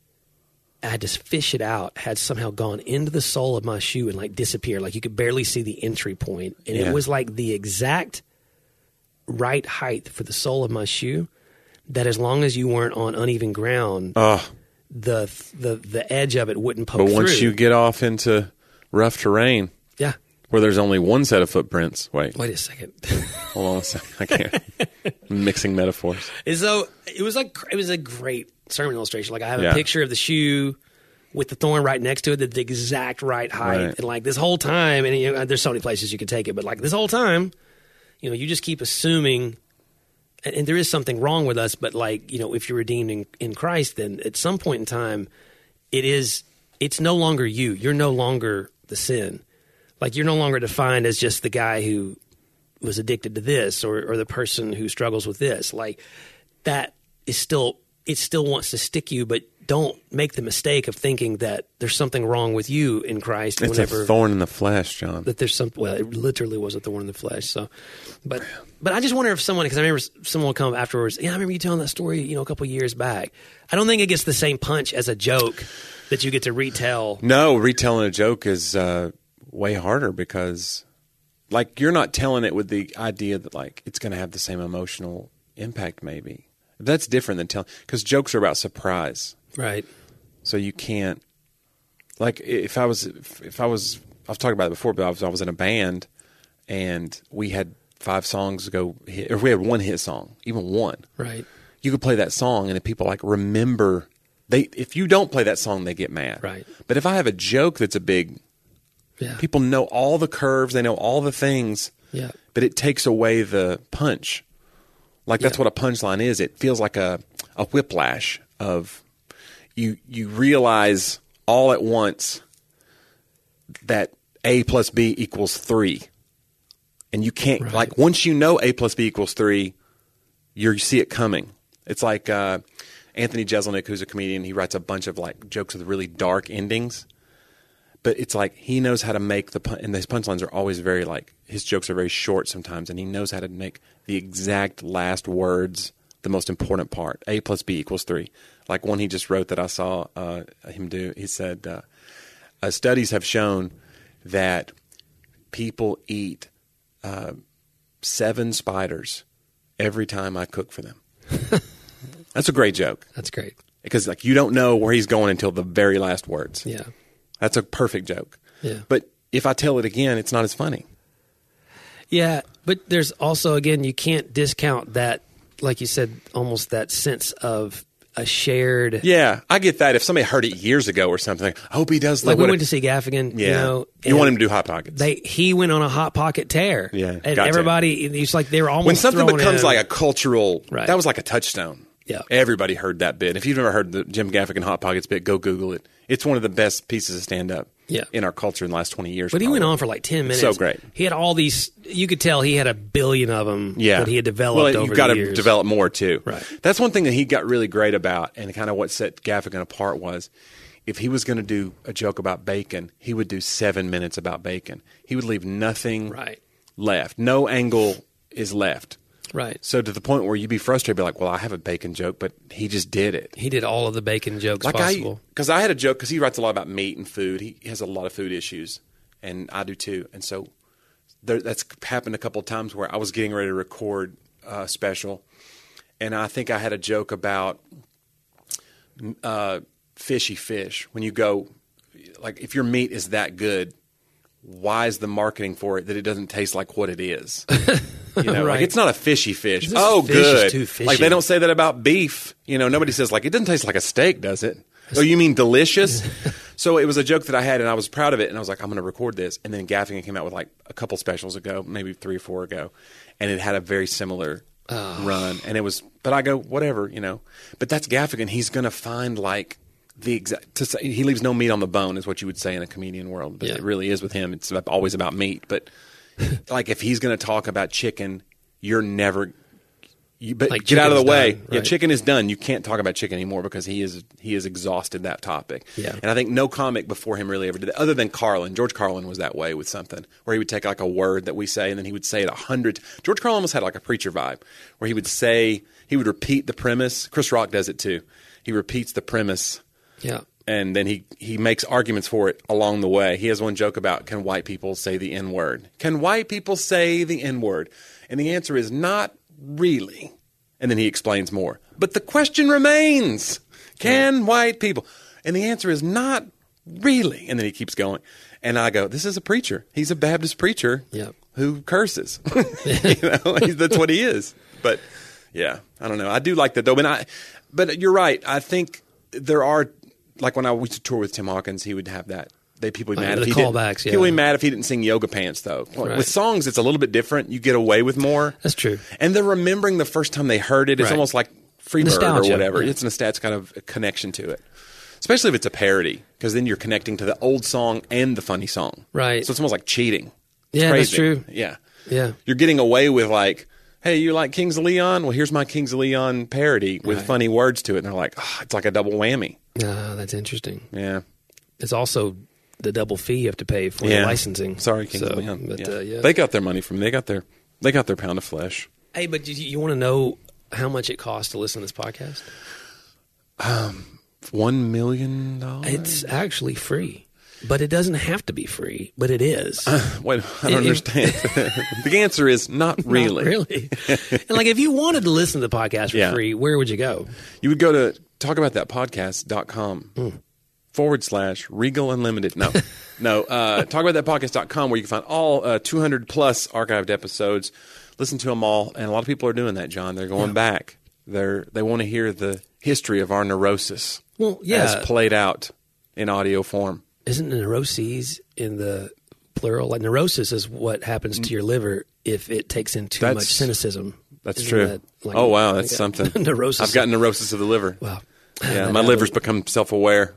Speaker 5: I had to fish it out, had somehow gone into the sole of my shoe and like disappeared. Like you could barely see the entry point. And yeah. it was like the exact right height for the sole of my shoe that as long as you weren't on uneven ground,
Speaker 1: oh.
Speaker 5: the, the the edge of it wouldn't poke through.
Speaker 1: But once through. you get off into rough terrain,
Speaker 5: yeah,
Speaker 1: where there's only one set of footprints. Wait.
Speaker 5: Wait a second.
Speaker 1: Hold on a second. I can't. I'm mixing metaphors.
Speaker 5: And so it was like it was a great sermon illustration. Like I have a
Speaker 1: yeah.
Speaker 5: picture of the shoe with the thorn right next to it, that's the exact right height.
Speaker 1: Right. And
Speaker 5: like this whole time, and you know, there's so many places you can take it, but like this whole time, you know, you just keep assuming, and, and there is something wrong with us, but like, you know, if you're redeemed in, in Christ, then at some point in time, it is, it's no longer you. You're no longer the sin. Like you're no longer defined as just the guy who was addicted to this or, or the person who struggles with this. Like that is still, it still wants to stick you, but don't make the mistake of thinking that there's something wrong with you in Christ.
Speaker 1: It's
Speaker 5: whenever,
Speaker 1: a thorn in the flesh, John.
Speaker 5: That there's some, well, it literally was a thorn in the flesh. So, but, but I just wonder if someone, because I remember someone will come afterwards. Yeah, I remember you telling that story, you know, a couple of years back. I don't think it gets the same punch as a joke that you get to retell.
Speaker 1: No, retelling a joke is uh, way harder because, like, you're not telling it with the idea that like it's going to have the same emotional impact. Maybe that's different than telling, because jokes are about surprise.
Speaker 5: Right.
Speaker 1: So you can't, like, if I was, if, if I was, I've talked about it before, but I was, I was in a band and we had five songs go hit, or we had one hit song, even one.
Speaker 5: Right.
Speaker 1: You could play that song and if people like remember, they, if you don't play that song, they get mad.
Speaker 5: Right.
Speaker 1: But if I have a joke that's a big,
Speaker 5: yeah.
Speaker 1: people know all the curves, they know all the things,
Speaker 5: yeah.
Speaker 1: but it takes away the punch. Like that's
Speaker 5: yeah.
Speaker 1: what a punchline is. It feels like a, a whiplash of, You you realize all at once that A plus B equals three. And you can't,
Speaker 5: right.
Speaker 1: like, once you know A plus B equals three, you see it coming. It's like uh, Anthony Jeselnik, who's a comedian, he writes a bunch of, like, jokes with really dark endings. But it's like he knows how to make the pun- – and his punchlines are always very, like – his jokes are very short sometimes, and he knows how to make the exact last words the most important part. A plus B equals three. Like one he just wrote that I saw uh, him do. He said, uh, uh, studies have shown that people eat uh, seven spiders every time I cook for them. That's a great joke.
Speaker 5: That's great.
Speaker 1: Because like you don't know where he's going until the very last words.
Speaker 5: Yeah.
Speaker 1: That's a perfect joke.
Speaker 5: Yeah.
Speaker 1: But if I tell it again, it's not as funny.
Speaker 5: Yeah, but there's also, again, you can't discount that, like you said, almost that sense of a shared.
Speaker 1: Yeah, I get that. If somebody heard it years ago or something, I hope he does.
Speaker 5: Like
Speaker 1: like
Speaker 5: we went to see Gaffigan.
Speaker 1: Yeah,
Speaker 5: you know,
Speaker 1: you want him to do Hot Pockets.
Speaker 5: They he went on a Hot Pocket tear.
Speaker 1: Yeah,
Speaker 5: and
Speaker 1: got
Speaker 5: everybody. To. It's like they were almost
Speaker 1: when something becomes
Speaker 5: him.
Speaker 1: like a cultural.
Speaker 5: Right.
Speaker 1: That was like a touchdown.
Speaker 5: Yeah,
Speaker 1: everybody heard that bit. If you've never heard the Jim Gaffigan Hot Pockets bit, go Google it. It's one of the best pieces of stand up.
Speaker 5: Yeah.
Speaker 1: in our culture in the last twenty years.
Speaker 5: But
Speaker 1: probably.
Speaker 5: he went on for like ten minutes.
Speaker 1: So great.
Speaker 5: He had all these. You could tell he had a billion of them.
Speaker 1: Yeah.
Speaker 5: that he had developed.
Speaker 1: Well,
Speaker 5: over
Speaker 1: you've got
Speaker 5: the
Speaker 1: to
Speaker 5: years.
Speaker 1: develop more too.
Speaker 5: Right.
Speaker 1: That's one thing that he got really great about, and kind of what set Gaffigan apart was, if he was going to do a joke about bacon, he would do seven minutes about bacon. He would leave nothing
Speaker 5: right.
Speaker 1: left. No angle is left.
Speaker 5: Right.
Speaker 1: So to the point where you'd be frustrated, be like, well, I have a bacon joke, but he just did it.
Speaker 5: He did all of the bacon jokes
Speaker 1: like
Speaker 5: possible.
Speaker 1: Because I, I had a joke, because he writes a lot about meat and food. He has a lot of food issues, and I do too. And so there, that's happened a couple of times where I was getting ready to record a special, and I think I had a joke about uh, fishy fish. When you go, like, if your meat is that good, why is the marketing for it that it doesn't taste like what it is? You know,
Speaker 5: right.
Speaker 1: like it's not a fishy fish.
Speaker 5: This
Speaker 1: oh,
Speaker 5: fish
Speaker 1: good.
Speaker 5: Is too fishy.
Speaker 1: Like they don't say that about beef. You know, nobody says like it doesn't taste like a steak, does it? Oh, you mean delicious? So it was a joke that I had, and I was proud of it, and I was like, I'm going to record this. And then Gaffigan came out with like a couple specials ago, maybe three or four ago, and it had a very similar oh. run. And it was, but I go, whatever, you know. But that's Gaffigan. He's going to find like the exact, to say, he leaves no meat on the bone is what you would say in a comedian world. But yeah. it really is with him. It's always about meat. But like if he's going to talk about chicken, you're never... You, but like get out of the way. Done, right? Yeah, chicken is done. You can't talk about chicken anymore because he is he has exhausted that topic.
Speaker 5: Yeah.
Speaker 1: And I think no comic before him really ever did that, other than Carlin. George Carlin was that way with something where he would take like a word that we say and then he would say it a hundred. George Carlin almost had like a preacher vibe where he would say he would repeat the premise. Chris Rock does it too. He repeats the premise.
Speaker 5: Yeah.
Speaker 1: And then he, he makes arguments for it along the way. He has one joke about, can white people say the N-word? Can white people say the N-word? And the answer is not really. And then he explains more. But the question remains, can yeah. white people? And the answer is not really. And then he keeps going. And I go, this is a preacher. He's a Baptist preacher
Speaker 5: yeah.
Speaker 1: who curses. you know, that's what he is. But, yeah, I don't know. I do like that, though. But, I, but you're right. I think there are, like when I used to tour with Tim Hawkins, he would have that. They people be mad
Speaker 5: like
Speaker 1: if
Speaker 5: the
Speaker 1: he
Speaker 5: callbacks.
Speaker 1: didn't,
Speaker 5: Yeah.
Speaker 1: People be mad if he didn't sing Yoga Pants, though.
Speaker 5: Right.
Speaker 1: With songs, it's a little bit different. You get away with more.
Speaker 5: That's true.
Speaker 1: And they're remembering the first time they heard it. It's
Speaker 5: right.
Speaker 1: almost like Freebird
Speaker 5: Nostalgia,
Speaker 1: or whatever.
Speaker 5: yeah.
Speaker 1: It's nostalgia, kind of a connection to it. Especially if it's a parody, because then you're connecting to the old song and the funny song.
Speaker 5: Right.
Speaker 1: So it's almost like cheating. It's
Speaker 5: yeah,
Speaker 1: crazy.
Speaker 5: that's true.
Speaker 1: Yeah.
Speaker 5: Yeah.
Speaker 1: You're getting away with like, hey, you like Kings of Leon? Well, here's my Kings of Leon parody with
Speaker 5: right.
Speaker 1: funny words to it. And they're like, oh, it's like a double whammy.
Speaker 5: Ah, that's interesting.
Speaker 1: Yeah.
Speaker 5: It's also the double fee you have to pay for
Speaker 1: yeah.
Speaker 5: the licensing.
Speaker 1: Sorry, Kings
Speaker 5: so,
Speaker 1: of Leon.
Speaker 5: But,
Speaker 1: yeah.
Speaker 5: Uh, yeah.
Speaker 1: They got their money from, they got their, they got their pound of flesh.
Speaker 5: Hey, but you, you want to know how much it costs to listen to this podcast?
Speaker 1: Um, one million dollars?
Speaker 5: It's actually free. But it doesn't have to be free, but it is.
Speaker 1: Uh, wait, I don't
Speaker 5: If-
Speaker 1: understand. The answer is not really.
Speaker 5: Not really. And like if you wanted to listen to the podcast for
Speaker 1: Yeah.
Speaker 5: free, where would you go?
Speaker 1: You would go to talkaboutthatpodcast.com
Speaker 5: Mm.
Speaker 1: forward slash Regal Unlimited. No, no. Uh, talkaboutthatpodcast.com where you can find all uh, two hundred plus archived episodes. Listen to them all. And a lot of people are doing that, John. They're going
Speaker 5: Yeah.
Speaker 1: back. They're, they want to hear the history of our neurosis
Speaker 5: Well, yeah.
Speaker 1: as played out in audio form.
Speaker 5: Isn't neuroses in the plural? Like neurosis is what happens to your liver if it takes in too
Speaker 1: That's-
Speaker 5: much cynicism.
Speaker 1: That's
Speaker 5: Isn't
Speaker 1: true.
Speaker 5: that like-
Speaker 1: oh, wow. That's
Speaker 5: like
Speaker 1: something.
Speaker 5: neurosis.
Speaker 1: I've got neurosis of the liver.
Speaker 5: Wow.
Speaker 1: Yeah,
Speaker 5: That
Speaker 1: my
Speaker 5: happened.
Speaker 1: liver's become self-aware.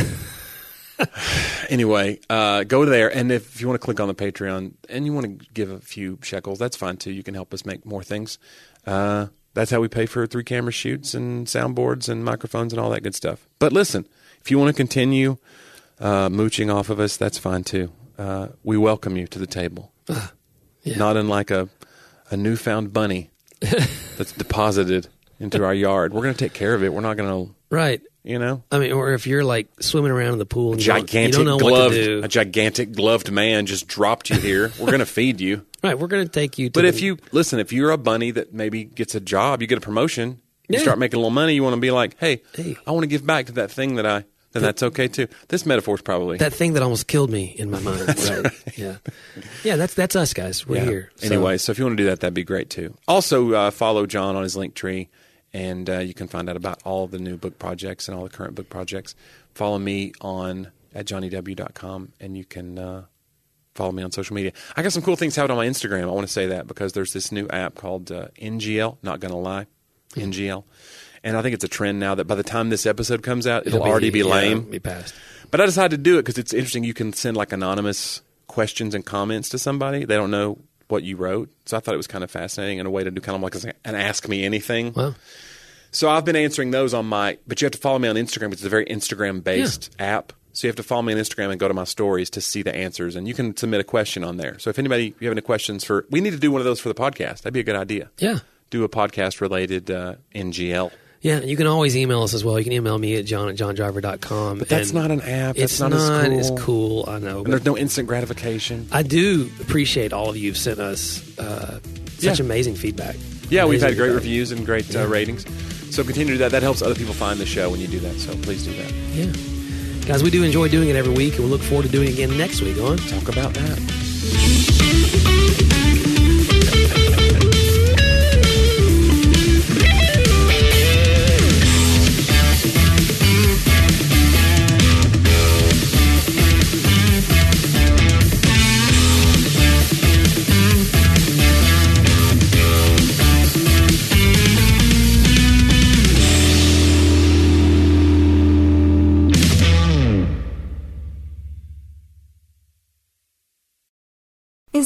Speaker 1: Anyway, uh, go there, and if you want to click on the Patreon and you want to give a few shekels, that's fine too. You can help us make more things. Uh, that's how we pay for three camera shoots and soundboards and microphones and all that good stuff. But listen, if you want to continue uh, mooching off of us, that's fine too. Uh, we welcome you to the table.
Speaker 5: Uh, yeah.
Speaker 1: Not unlike a, a newfound bunny that's deposited into our yard. We're going to take care of it. We're not going to...
Speaker 5: Right.
Speaker 1: You know,
Speaker 5: I mean, or if you're like swimming around in the pool and you don't,
Speaker 1: gigantic
Speaker 5: you don't know
Speaker 1: gloved,
Speaker 5: what to do.
Speaker 1: a gigantic gloved man just dropped you here. We're going to feed you.
Speaker 5: Right, we're going to take you to
Speaker 1: But
Speaker 5: the,
Speaker 1: if you listen, if you're a bunny that maybe gets a job, you get a promotion, you
Speaker 5: Yeah.
Speaker 1: start making a little money. You want to be like, hey,
Speaker 5: Hey.
Speaker 1: I want to give back to that thing that I. Then that's okay too. This metaphor's probably
Speaker 5: that thing that almost killed me in my mind. right. Yeah. Yeah, that's that's us guys. We're
Speaker 1: yeah.
Speaker 5: here. So-
Speaker 1: Anyway, so if you want to do that, that'd be great too. Also, uh, follow John on his Linktree. And uh, you can find out about all the new book projects and all the current book projects. Follow me on at johnny w dot com, and you can uh, follow me on social media. I got some cool things happening on my Instagram. I want to say that because there's this new app called uh, N G L, not going to lie, N G L. And I think it's a trend now that by the time this episode comes out, it'll,
Speaker 5: It'll be-
Speaker 1: already be
Speaker 5: yeah,
Speaker 1: lame.
Speaker 5: it'll be past.
Speaker 1: But I decided to do it because it's interesting. You can send like anonymous questions and comments to somebody. They don't know what you wrote. So I thought it was kind of fascinating and a way to do kind of like an Ask Me Anything.
Speaker 5: Well,
Speaker 1: So I've been answering those on my, but you have to follow me on Instagram. It's a very Instagram-based app. So you have to follow me on Instagram and go to my stories to see the answers. And you can submit a question on there. So if anybody, if you have any questions for, we need to do one of those for the podcast. That'd be a good idea.
Speaker 5: yeah.
Speaker 1: Do a podcast-related uh, N G L.
Speaker 5: Yeah, you can always email us as well. You can email me at john at john driver dot com.
Speaker 1: But that's
Speaker 5: and
Speaker 1: not an app. That's
Speaker 5: It's
Speaker 1: not,
Speaker 5: not
Speaker 1: as
Speaker 5: as
Speaker 1: cool.
Speaker 5: cool, I know.
Speaker 1: And
Speaker 5: but
Speaker 1: there's no instant gratification.
Speaker 5: I do appreciate all of you who've sent us uh, such
Speaker 1: Yeah.
Speaker 5: amazing feedback.
Speaker 1: Yeah, we've
Speaker 5: Amazing
Speaker 1: had great
Speaker 5: feedback.
Speaker 1: reviews and great
Speaker 5: Yeah.
Speaker 1: uh, ratings. So continue to do that. That helps other people find the show when you do that. So please do that.
Speaker 5: Yeah. Guys, we do enjoy doing it every week, and we look forward to doing it again next week on
Speaker 1: Talk about that.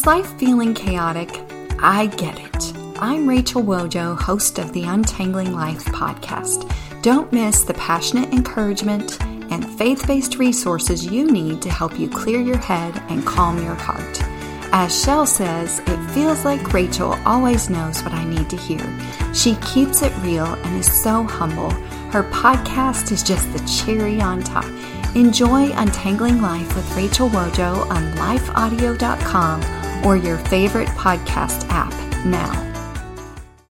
Speaker 6: life feeling chaotic? I get it. I'm Rachel Wojo, host of the Untangling Life podcast. Don't miss the passionate encouragement and faith-based resources you need to help you clear your head and calm your heart. As Shell says, it feels like Rachel always knows what I need to hear. She keeps it real and is so humble. Her podcast is just the cherry on top. Enjoy Untangling Life with Rachel Wojo on life audio dot com or your favorite podcast app now.